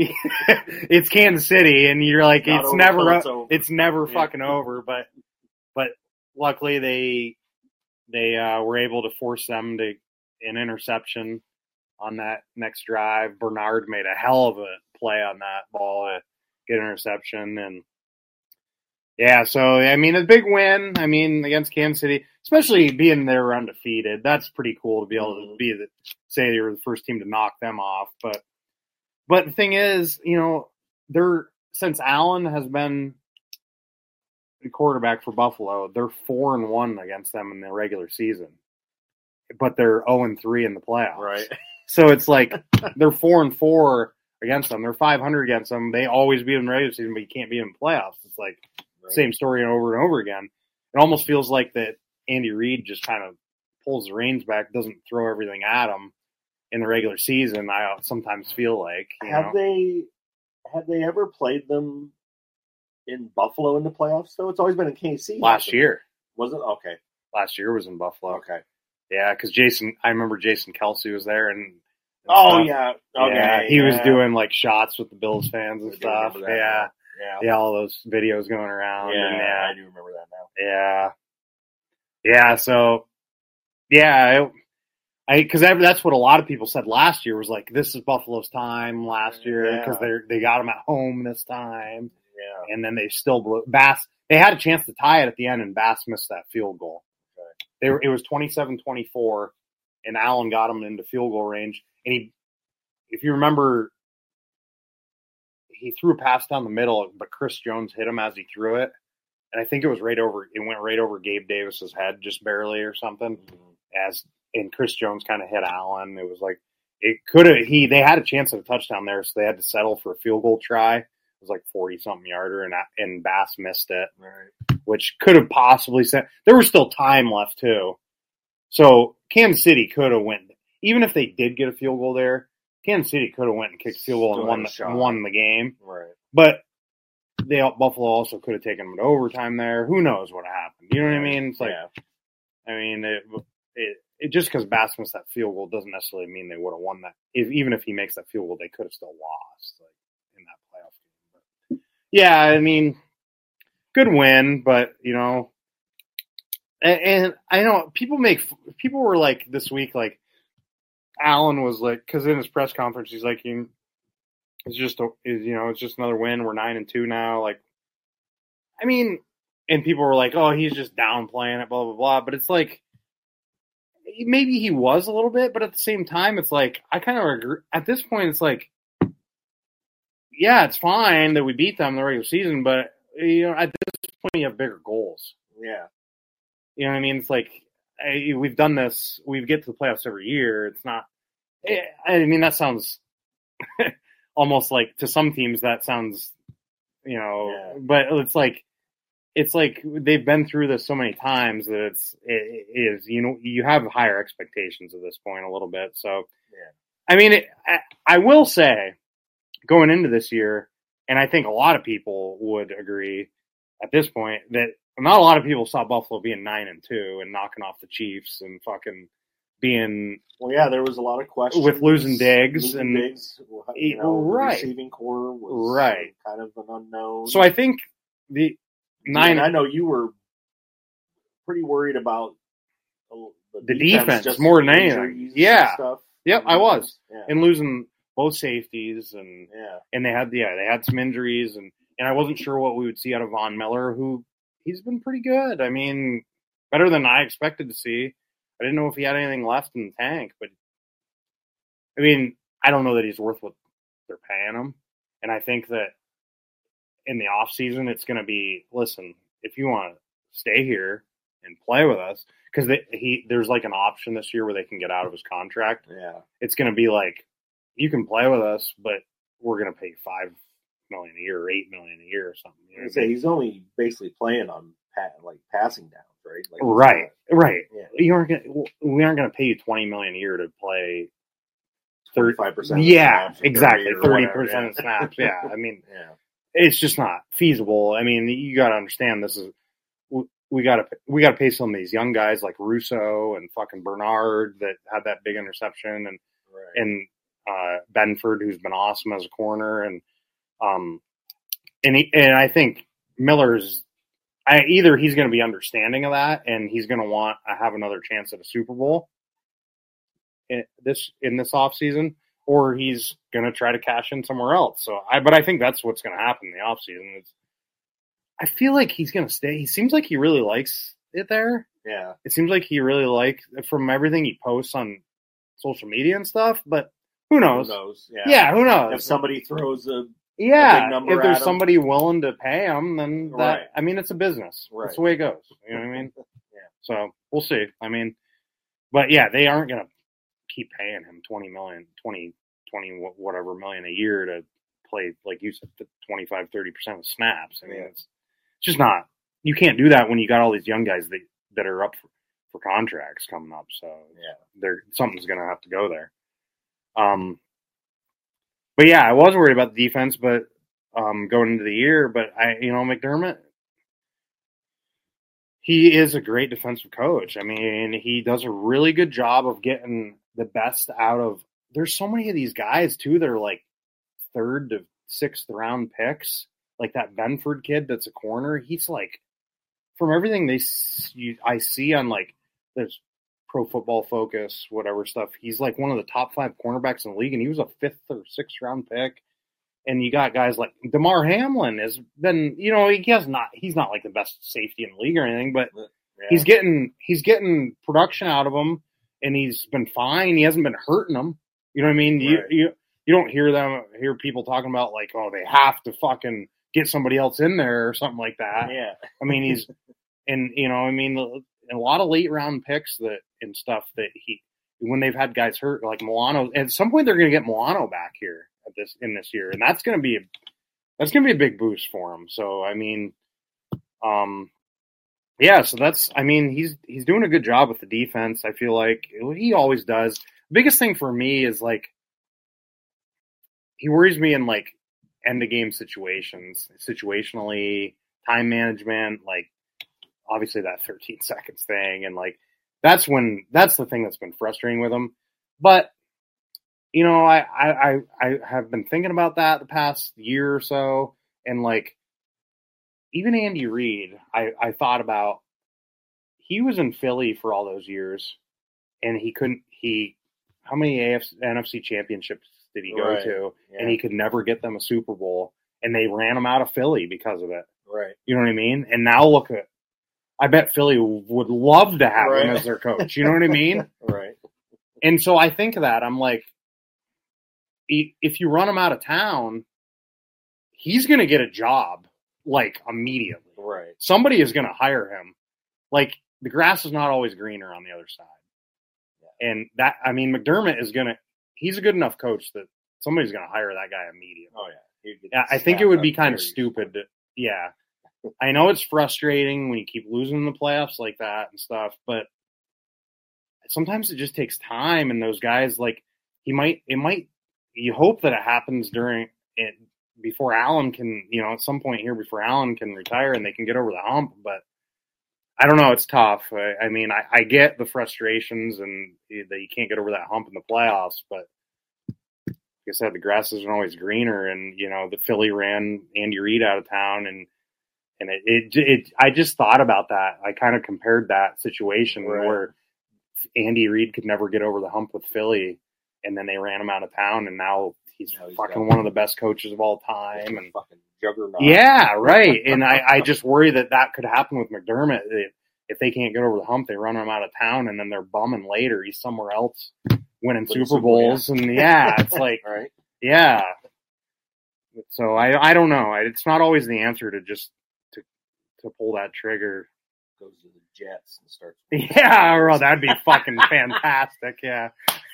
it's Kansas City. And you're like, Not it's over never, till o- it's over. it's never Yeah. fucking over. But, but luckily they, they, uh, were able to force them to an interception on that next drive. Bernard made a hell of a play on that ball to get an interception. And yeah, so, I mean, a big win, I mean, against Kansas City, especially being they were undefeated. That's pretty cool to be able to be the, say they were the first team to knock them off. But, but the thing is, you know, they're, since Allen has been the quarterback for Buffalo, they're four and one against them in the regular season, but they're zero and three in the playoffs. Right. So it's like they're four and four against them. They're five hundred against them. They always beat them in the regular season, but you can't beat them in playoffs. It's like Right. same story over and over again. It almost feels like that Andy Reid just kind of pulls the reins back, doesn't throw everything at them in the regular season. I sometimes feel like you Have know. they have they ever played them in Buffalo in the playoffs? Though it's always been in K C. last year. Was it? Okay. Last year was in Buffalo. Okay. Yeah, because Jason, I remember Jason Kelsey was there, and, and Oh stuff. yeah. Okay. yeah, he was yeah. doing like shots with the Bills fans and I do stuff. remember that Yeah, now. Yeah. yeah, all those videos going around. Yeah, and yeah, I do remember that now. yeah, yeah. So, yeah, I because that's what a lot of people said last year was like, this is Buffalo's time last year because Yeah. they they got them at home this time, Yeah. and then they still blew Bass. They had a chance to tie it at the end, and Bass missed that field goal. Right. They were, it was twenty-seven twenty-four, and Allen got him into field goal range. And he, if you remember, he threw a pass down the middle, but Chris Jones hit him as he threw it. and I think it was right over. It went right over Gabe Davis's head, just barely or something. Mm-hmm. As and Chris Jones kind of hit Allen. It was like it could have. He they had a chance at a touchdown there, so they had to settle for a field goal try. It was like forty something yarder, and and Bass missed it, right. Which could have possibly sent. There was still time left too, so Kansas City could have went. Even if they did get a field goal there, Kansas City could have went and kicked a field goal and won the, won the game. Right. But they Buffalo also could have taken them to overtime there. Who knows what happened? You know what I mean? It's like, yeah. I mean, it, it, it just because Bass missed that field goal doesn't necessarily mean they would have won that. If, even if he makes that field goal, they could have still lost like in that playoff game. But, yeah, I mean, good win, but you know, and, and I know people make people were like this week like. Allen was like, because in his press conference, he's like, it's just, a, you know, it's just another win. We're nine and two now. Like, I mean, and people were like, oh, he's just downplaying it, blah, blah, blah. But it's like, maybe he was a little bit, but at the same time, it's like, I kind of agree. At this point, it's like, yeah, it's fine that we beat them in the regular season, but, you know, at this point, you have bigger goals. Yeah. You know what I mean? It's like, I, we've done this. We get to the playoffs every year. It's not. I mean, that sounds almost like to some teams that sounds, you know. Yeah. But it's like, it's like they've been through this so many times that it's it is you know you have higher expectations at this point a little bit. So, yeah. I mean, it, I, I will say going into this year, and I think a lot of people would agree at this point that. Not a lot of people saw Buffalo being nine and two and knocking off the Chiefs and fucking being. Well, yeah, there was a lot of questions with losing Diggs losing and Diggs, you know, right. the receiving core was right. kind of an unknown. So I think the nine. And I know you were pretty worried about the, the defense, defense more than anything. Yeah. Stuff. Yep, I was, yeah. And losing both safeties and yeah, and they had yeah they had some injuries and and I wasn't sure what we would see out of Von Miller who. He's been pretty good. I mean, better than I expected to see. I didn't know if he had anything left in the tank, but I mean, I don't know that he's worth what they're paying him. And I think that in the off season, it's going to be, listen, if you want to stay here and play with us, because he there's like an option this year where they can get out of his contract. Yeah, it's going to be like you can play with us, but we're going to pay five. Million a year or eight million a year or something. You know I say I mean? He's only basically playing on pat, like passing downs, right? Like right, not, right. Yeah. You aren't gonna, we aren't going to pay you twenty million a year to play thirty-five percent. Yeah, exactly, thirty percent of snaps. Yeah, I mean, yeah. It's just not feasible. I mean, you got to understand this is we got to we got to pay some of these young guys like Russo and fucking Bernard that had that big interception and right. and uh, Benford who's been awesome as a corner and. Um, and he, and I think Miller's I, either he's going to be understanding of that and he's going to want to have another chance at a Super Bowl in this in this offseason, or he's going to try to cash in somewhere else. So I, but I think that's what's going to happen in the offseason. It's, I feel like he's going to stay. He seems like he really likes it there. Yeah, it seems like he really likes from everything he posts on social media and stuff. But who knows? Who knows? Yeah, yeah who knows? If somebody throws a Yeah, if there's somebody willing to pay him, then that, right. I mean, it's a business. Right. That's the way it goes. You know what I mean? Yeah. So we'll see. I mean, but yeah, they aren't going to keep paying him twenty million, twenty, twenty, whatever million a year to play, like you said, twenty-five, thirty percent of snaps. I mean, it's, it's just not, you can't do that when you got all these young guys that, that are up for, for contracts coming up. So yeah, there something's going to have to go there. Um, But yeah, I was worried about the defense, but um, going into the year, but I, you know, McDermott, he is a great defensive coach. I mean, he does a really good job of getting the best out of. There's so many of these guys too that are like third to sixth round picks, like that Benford kid that's a corner. He's like, from everything they you, I see on like there's Pro Football Focus, whatever stuff. He's like one of the top five cornerbacks in the league, and he was a fifth or sixth round pick. And you got guys like DeMar Hamlin has been, you know, he has not, he's not like the best safety in the league or anything, but yeah. he's getting, he's getting production out of him, and he's been fine. He hasn't been hurting them. You know what I mean? Right. You, you, you don't hear them, hear people talking about like, oh, they have to fucking get somebody else in there or something like that. Yeah. I mean, he's, and, you know, I mean, a lot of late round picks that and stuff that he, when they've had guys hurt, like Milano, at some point they're going to get Milano back here at this, in this year. And that's going to be, a, that's going to be a big boost for him. So, I mean, um, yeah, so that's, I mean, he's, he's doing a good job with the defense. I feel like he always does. The biggest thing for me is like, he worries me in like end of game situations, situationally, time management, like obviously that thirteen seconds thing. And like, that's when, that's the thing that's been frustrating with him. But, you know, I, I, I have been thinking about that the past year or so. And like, even Andy Reid, I, I thought about, he was in Philly for all those years and he couldn't, he, how many A F C, N F C championships did he go Right. to? Yeah. And he could never get them a Super Bowl and they ran him out of Philly because of it. Right. You know what I mean? And now look at, I bet Philly would love to have Right. him as their coach. You know what I mean? Right. And so I think of that. I'm like, if you run him out of town, he's going to get a job like immediately. Right. Somebody is going to hire him. Like the grass is not always greener on the other side. Yeah. And that, I mean, McDermott is going to, he's a good enough coach that somebody's going to hire that guy immediately. Oh yeah. Yeah, I think it would be kind of stupid to, yeah. I know it's frustrating when you keep losing in the playoffs like that and stuff, but sometimes it just takes time and those guys, like, he might, it might, you hope that it happens during it before Allen can, you know, at some point here before Allen can retire and they can get over the hump, but I don't know. It's tough. I, I mean, I, I get the frustrations and that you can't get over that hump in the playoffs, but like I said, the grass isn't always greener and, you know, the Philly ran Andy Reid out of town and, and it, it, it, I just thought about that. I kind of compared that situation Right. where Andy Reid could never get over the hump with Philly and then they ran him out of town and now he's, Now he's fucking got- one of the best coaches of all time. And fucking juggernaut. yeah, right. And I, I just worry that that could happen with McDermott. If, if they can't get over the hump, they run him out of town and then they're bumming later. He's somewhere else winning Winning Super Super Bowl, Bowls. And yeah, it's like, Right. yeah. So I, I don't know. It's not always the answer to just to to pull that trigger. Goes to the Jets and starts. Yeah, well, that'd be fucking fantastic. Yeah.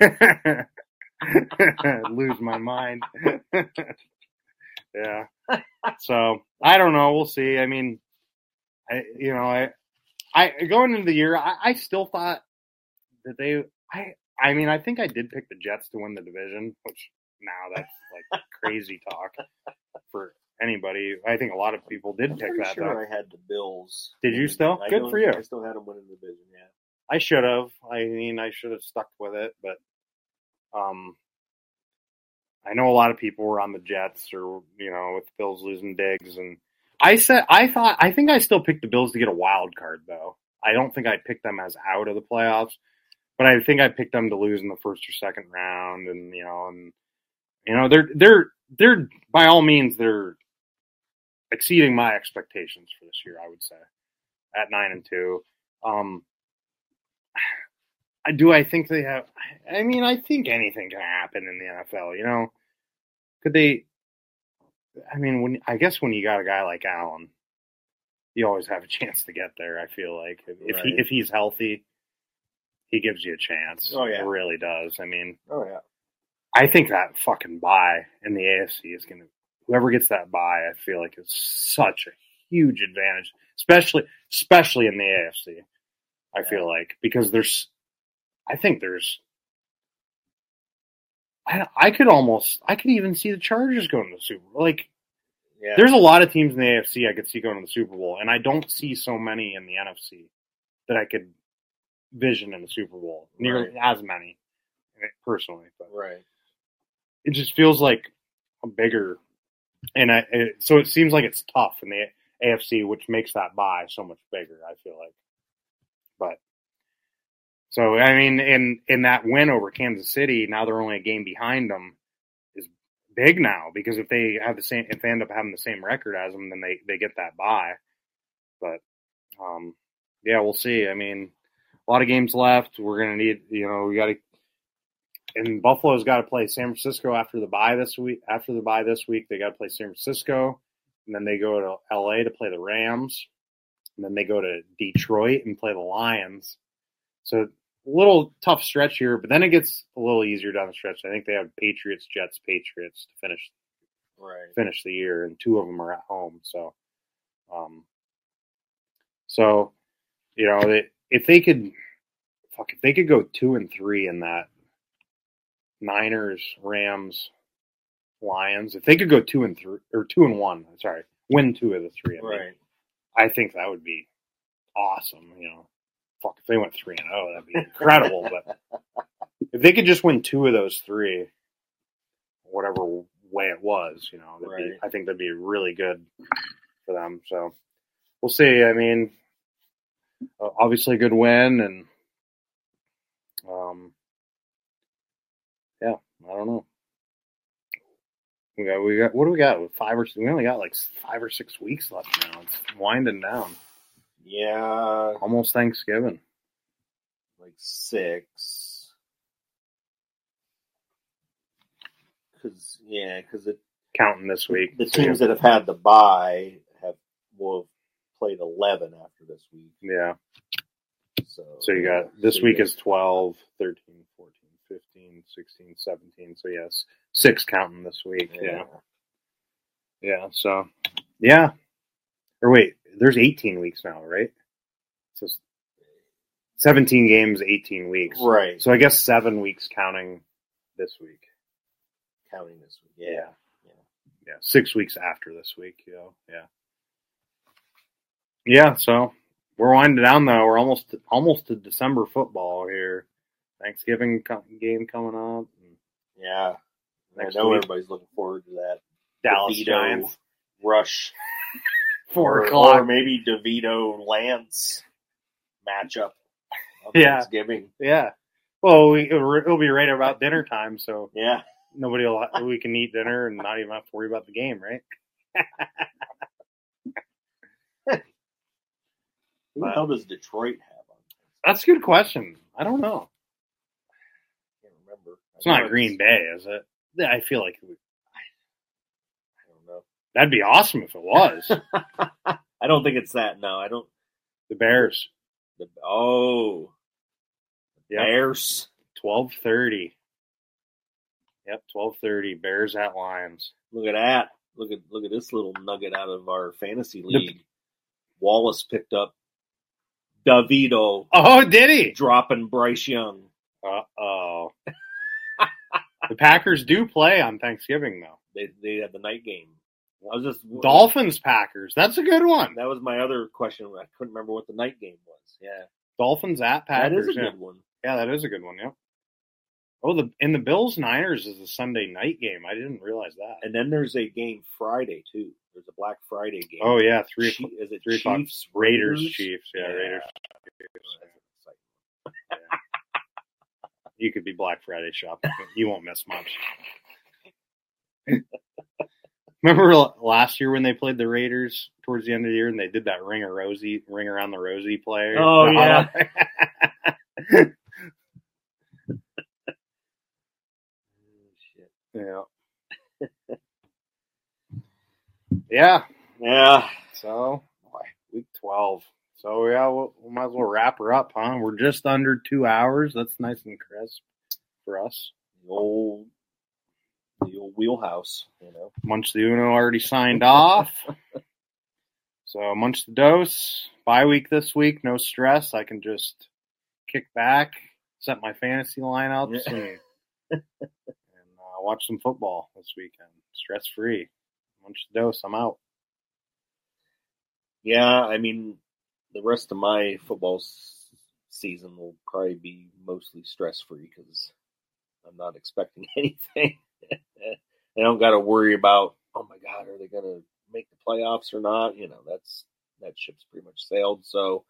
Lose my mind. Yeah. So I don't know. We'll see. I mean, I you know I I going into the year, I, I still thought that they. I I mean, I think I did pick the Jets to win the division, which now that's like crazy talk for anybody. I think a lot of people did I'm pick pretty that. sure though. I had the Bills. Did you still? I Good don't- for you. I still had them winning the division. Yeah. I should have. I mean, I should have stuck with it, but um, I know a lot of people were on the Jets, or you know, with the Bills losing Diggs, and I said I thought I think I still picked the Bills to get a wild card, though. I don't think I picked them as out of the playoffs, but I think I picked them to lose in the first or second round, and you know, and you know, they're they're they're by all means they're exceeding my expectations for this year. I would say at nine and two. Um, I do. I think they have. I mean, I think anything can happen in the N F L. You know, could they? I mean, when I guess when you got a guy like Allen, you always have a chance to get there. I feel like if Right. he if he's healthy, he gives you a chance. Oh, yeah. It really does. I mean, Oh yeah. I think that fucking bye in the A F C is gonna. Whoever gets that bye, I feel like is such a huge advantage, especially especially in the A F C. I Yeah. feel like because there's. I think there's, I, I could almost, I could even see the Chargers going to the Super Bowl. Like, Yeah. there's a lot of teams in the A F C I could see going to the Super Bowl, and I don't see so many in the N F C that I could vision in the Super Bowl. Nearly as many, personally. But Right. it just feels like a bigger, and I, it, so it seems like it's tough in the A F C, which makes that bye so much bigger, I feel like. But, so, I mean, in, in that win over Kansas City, now they're only a game behind them, is big now, because if they have the same, if they end up having the same record as them, then they, they get that bye. But, um, yeah, we'll see. I mean, a lot of games left. We're going to need, you know, we got to, and Buffalo's got to play San Francisco after the bye this week. After the bye this week, they got to play San Francisco. and then they go to L A to play the Rams, and then they go to Detroit and play the Lions. So a little tough stretch here, but then it gets a little easier down the stretch. I think they have Patriots, Jets, Patriots to finish Right. finish the year, and two of them are at home. So, um, so you know, they, if they could, fuck, if they could go two and three in that Niners, Rams, Lions, if they could go two and three or two and one, sorry, win two of the three, I mean, Right. I think that would be awesome. You know, fuck, if they went three and oh, that'd be incredible. But if they could just win two of those three, whatever way it was, you know, that'd be, Right. I think that'd be really good for them. So we'll see. I mean, uh, obviously a good win, and um, yeah, I don't know. We got, we got, what do we got? Five or we only got like five or six weeks left now. It's winding down. Yeah, Almost Thanksgiving. like six. Because yeah, because it Counting this week. the teams that have had the bye have will have played eleven after this week. Yeah. So So you got, this so week you- is twelve, thirteen, fourteen, fifteen, sixteen, seventeen. So yes, six counting this week. Yeah. Yeah. So, yeah. Or wait, there's eighteen weeks now, right? So seventeen games, eighteen weeks. right. So I guess seven weeks counting this week. Counting this week, yeah. Yeah. Six weeks after this week, you know. Yeah. Yeah. So we're winding down though. We're almost, almost to December football here. Thanksgiving co- game coming up. And Yeah, Next I know week. everybody's looking forward to that Dallas DeVito Giants. Rush Four or, o'clock. or maybe DeVito Lance matchup of Yeah. Thanksgiving. Yeah. Well, we, it'll it'll be right about dinner time, so Yeah, nobody will. We can eat dinner and not even have to worry about the game, right? who the hell does Detroit have on? That's a good question. I don't know. I can't remember. It's I know not Green Bay, is it? Yeah, I feel like it would, I don't know. that'd be awesome if it was. I don't think it's that. No, I don't. The Bears, The, oh, Yep. Bears. twelve thirty. Yep, twelve thirty. Bears at Lions. Look at that. Look at look at this little nugget out of our fantasy league. Wallace picked up DeVito Oh, did he? dropping Bryce Young. Uh oh. The Packers do play on Thanksgiving though. They they had the night game. I was just Dolphins Packers. That's a good one. That was my other question. I couldn't remember what the night game was. Yeah, Dolphins at that Packers. is a yeah. good one. Yeah, that is a good one. Yep. Oh, the and the Bills Niners is a Sunday night game. I didn't realize that. And then there's a game Friday too. There's a Black Friday game. Oh yeah, three Chi- o'clock. is it three o'clock. Chiefs Raiders, Chiefs. Yeah, Raiders. You could be Black Friday shopping. You won't miss much. Remember last year when they played the Raiders towards the end of the year and they did that ring a Rosie, ring around the Rosie play? Oh, yeah. Yeah. Yeah. Yeah. So, week twelve. So, yeah, we'll, we might as well wrap her up, huh? We're just under two hours. That's nice and crisp for us. The old the old wheelhouse, you know. Munch the Uno already signed off. So, Munch the Dose. Bye week this week. No stress. I can just kick back, set my fantasy lineups, Yeah. and, and uh, watch some football this weekend. Stress free. Munch the Dose. I'm out. Yeah, I mean, the rest of my football s- season will probably be mostly stress free because I'm not expecting anything. I don't got to worry about, oh my God, are they going to make the playoffs or not? You know, that's that ship's pretty much sailed. So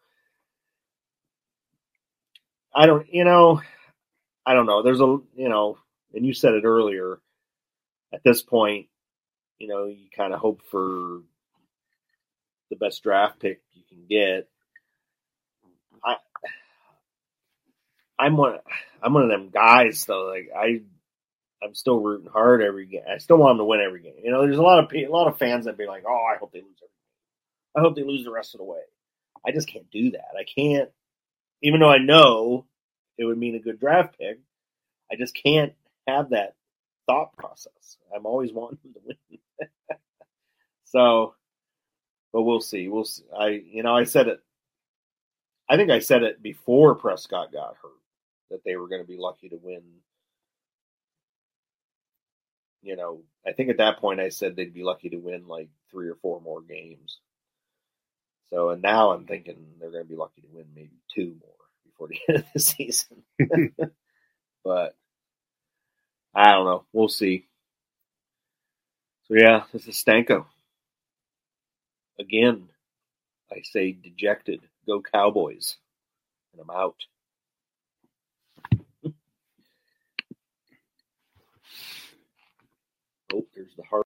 I don't, you know, I don't know. There's a, you know, and you said it earlier. At this point, you know, you kind of hope for the best draft pick you can get. I, I'm one. I'm one of them guys though. Like I, I'm still rooting hard every game. I still want them to win every game. You know, there's a lot of a lot of fans that be like, "Oh, I hope they lose every game. I hope they lose the rest of the way." I just can't do that. I can't, even though I know it would mean a good draft pick. I just can't have that thought process. I'm always wanting them to win. So, but we'll see. We'll see. I, you know, I said it. I think I said it before Prescott got hurt that they were going to be lucky to win. You know, I think at that point I said they'd be lucky to win like three or four more games. So, and now I'm thinking they're going to be lucky to win maybe two more before the end of the season. But I don't know. We'll see. So, yeah, this is Stanko. Again, I say dejected. Go Cowboys. And I'm out. Oh, there's the heart.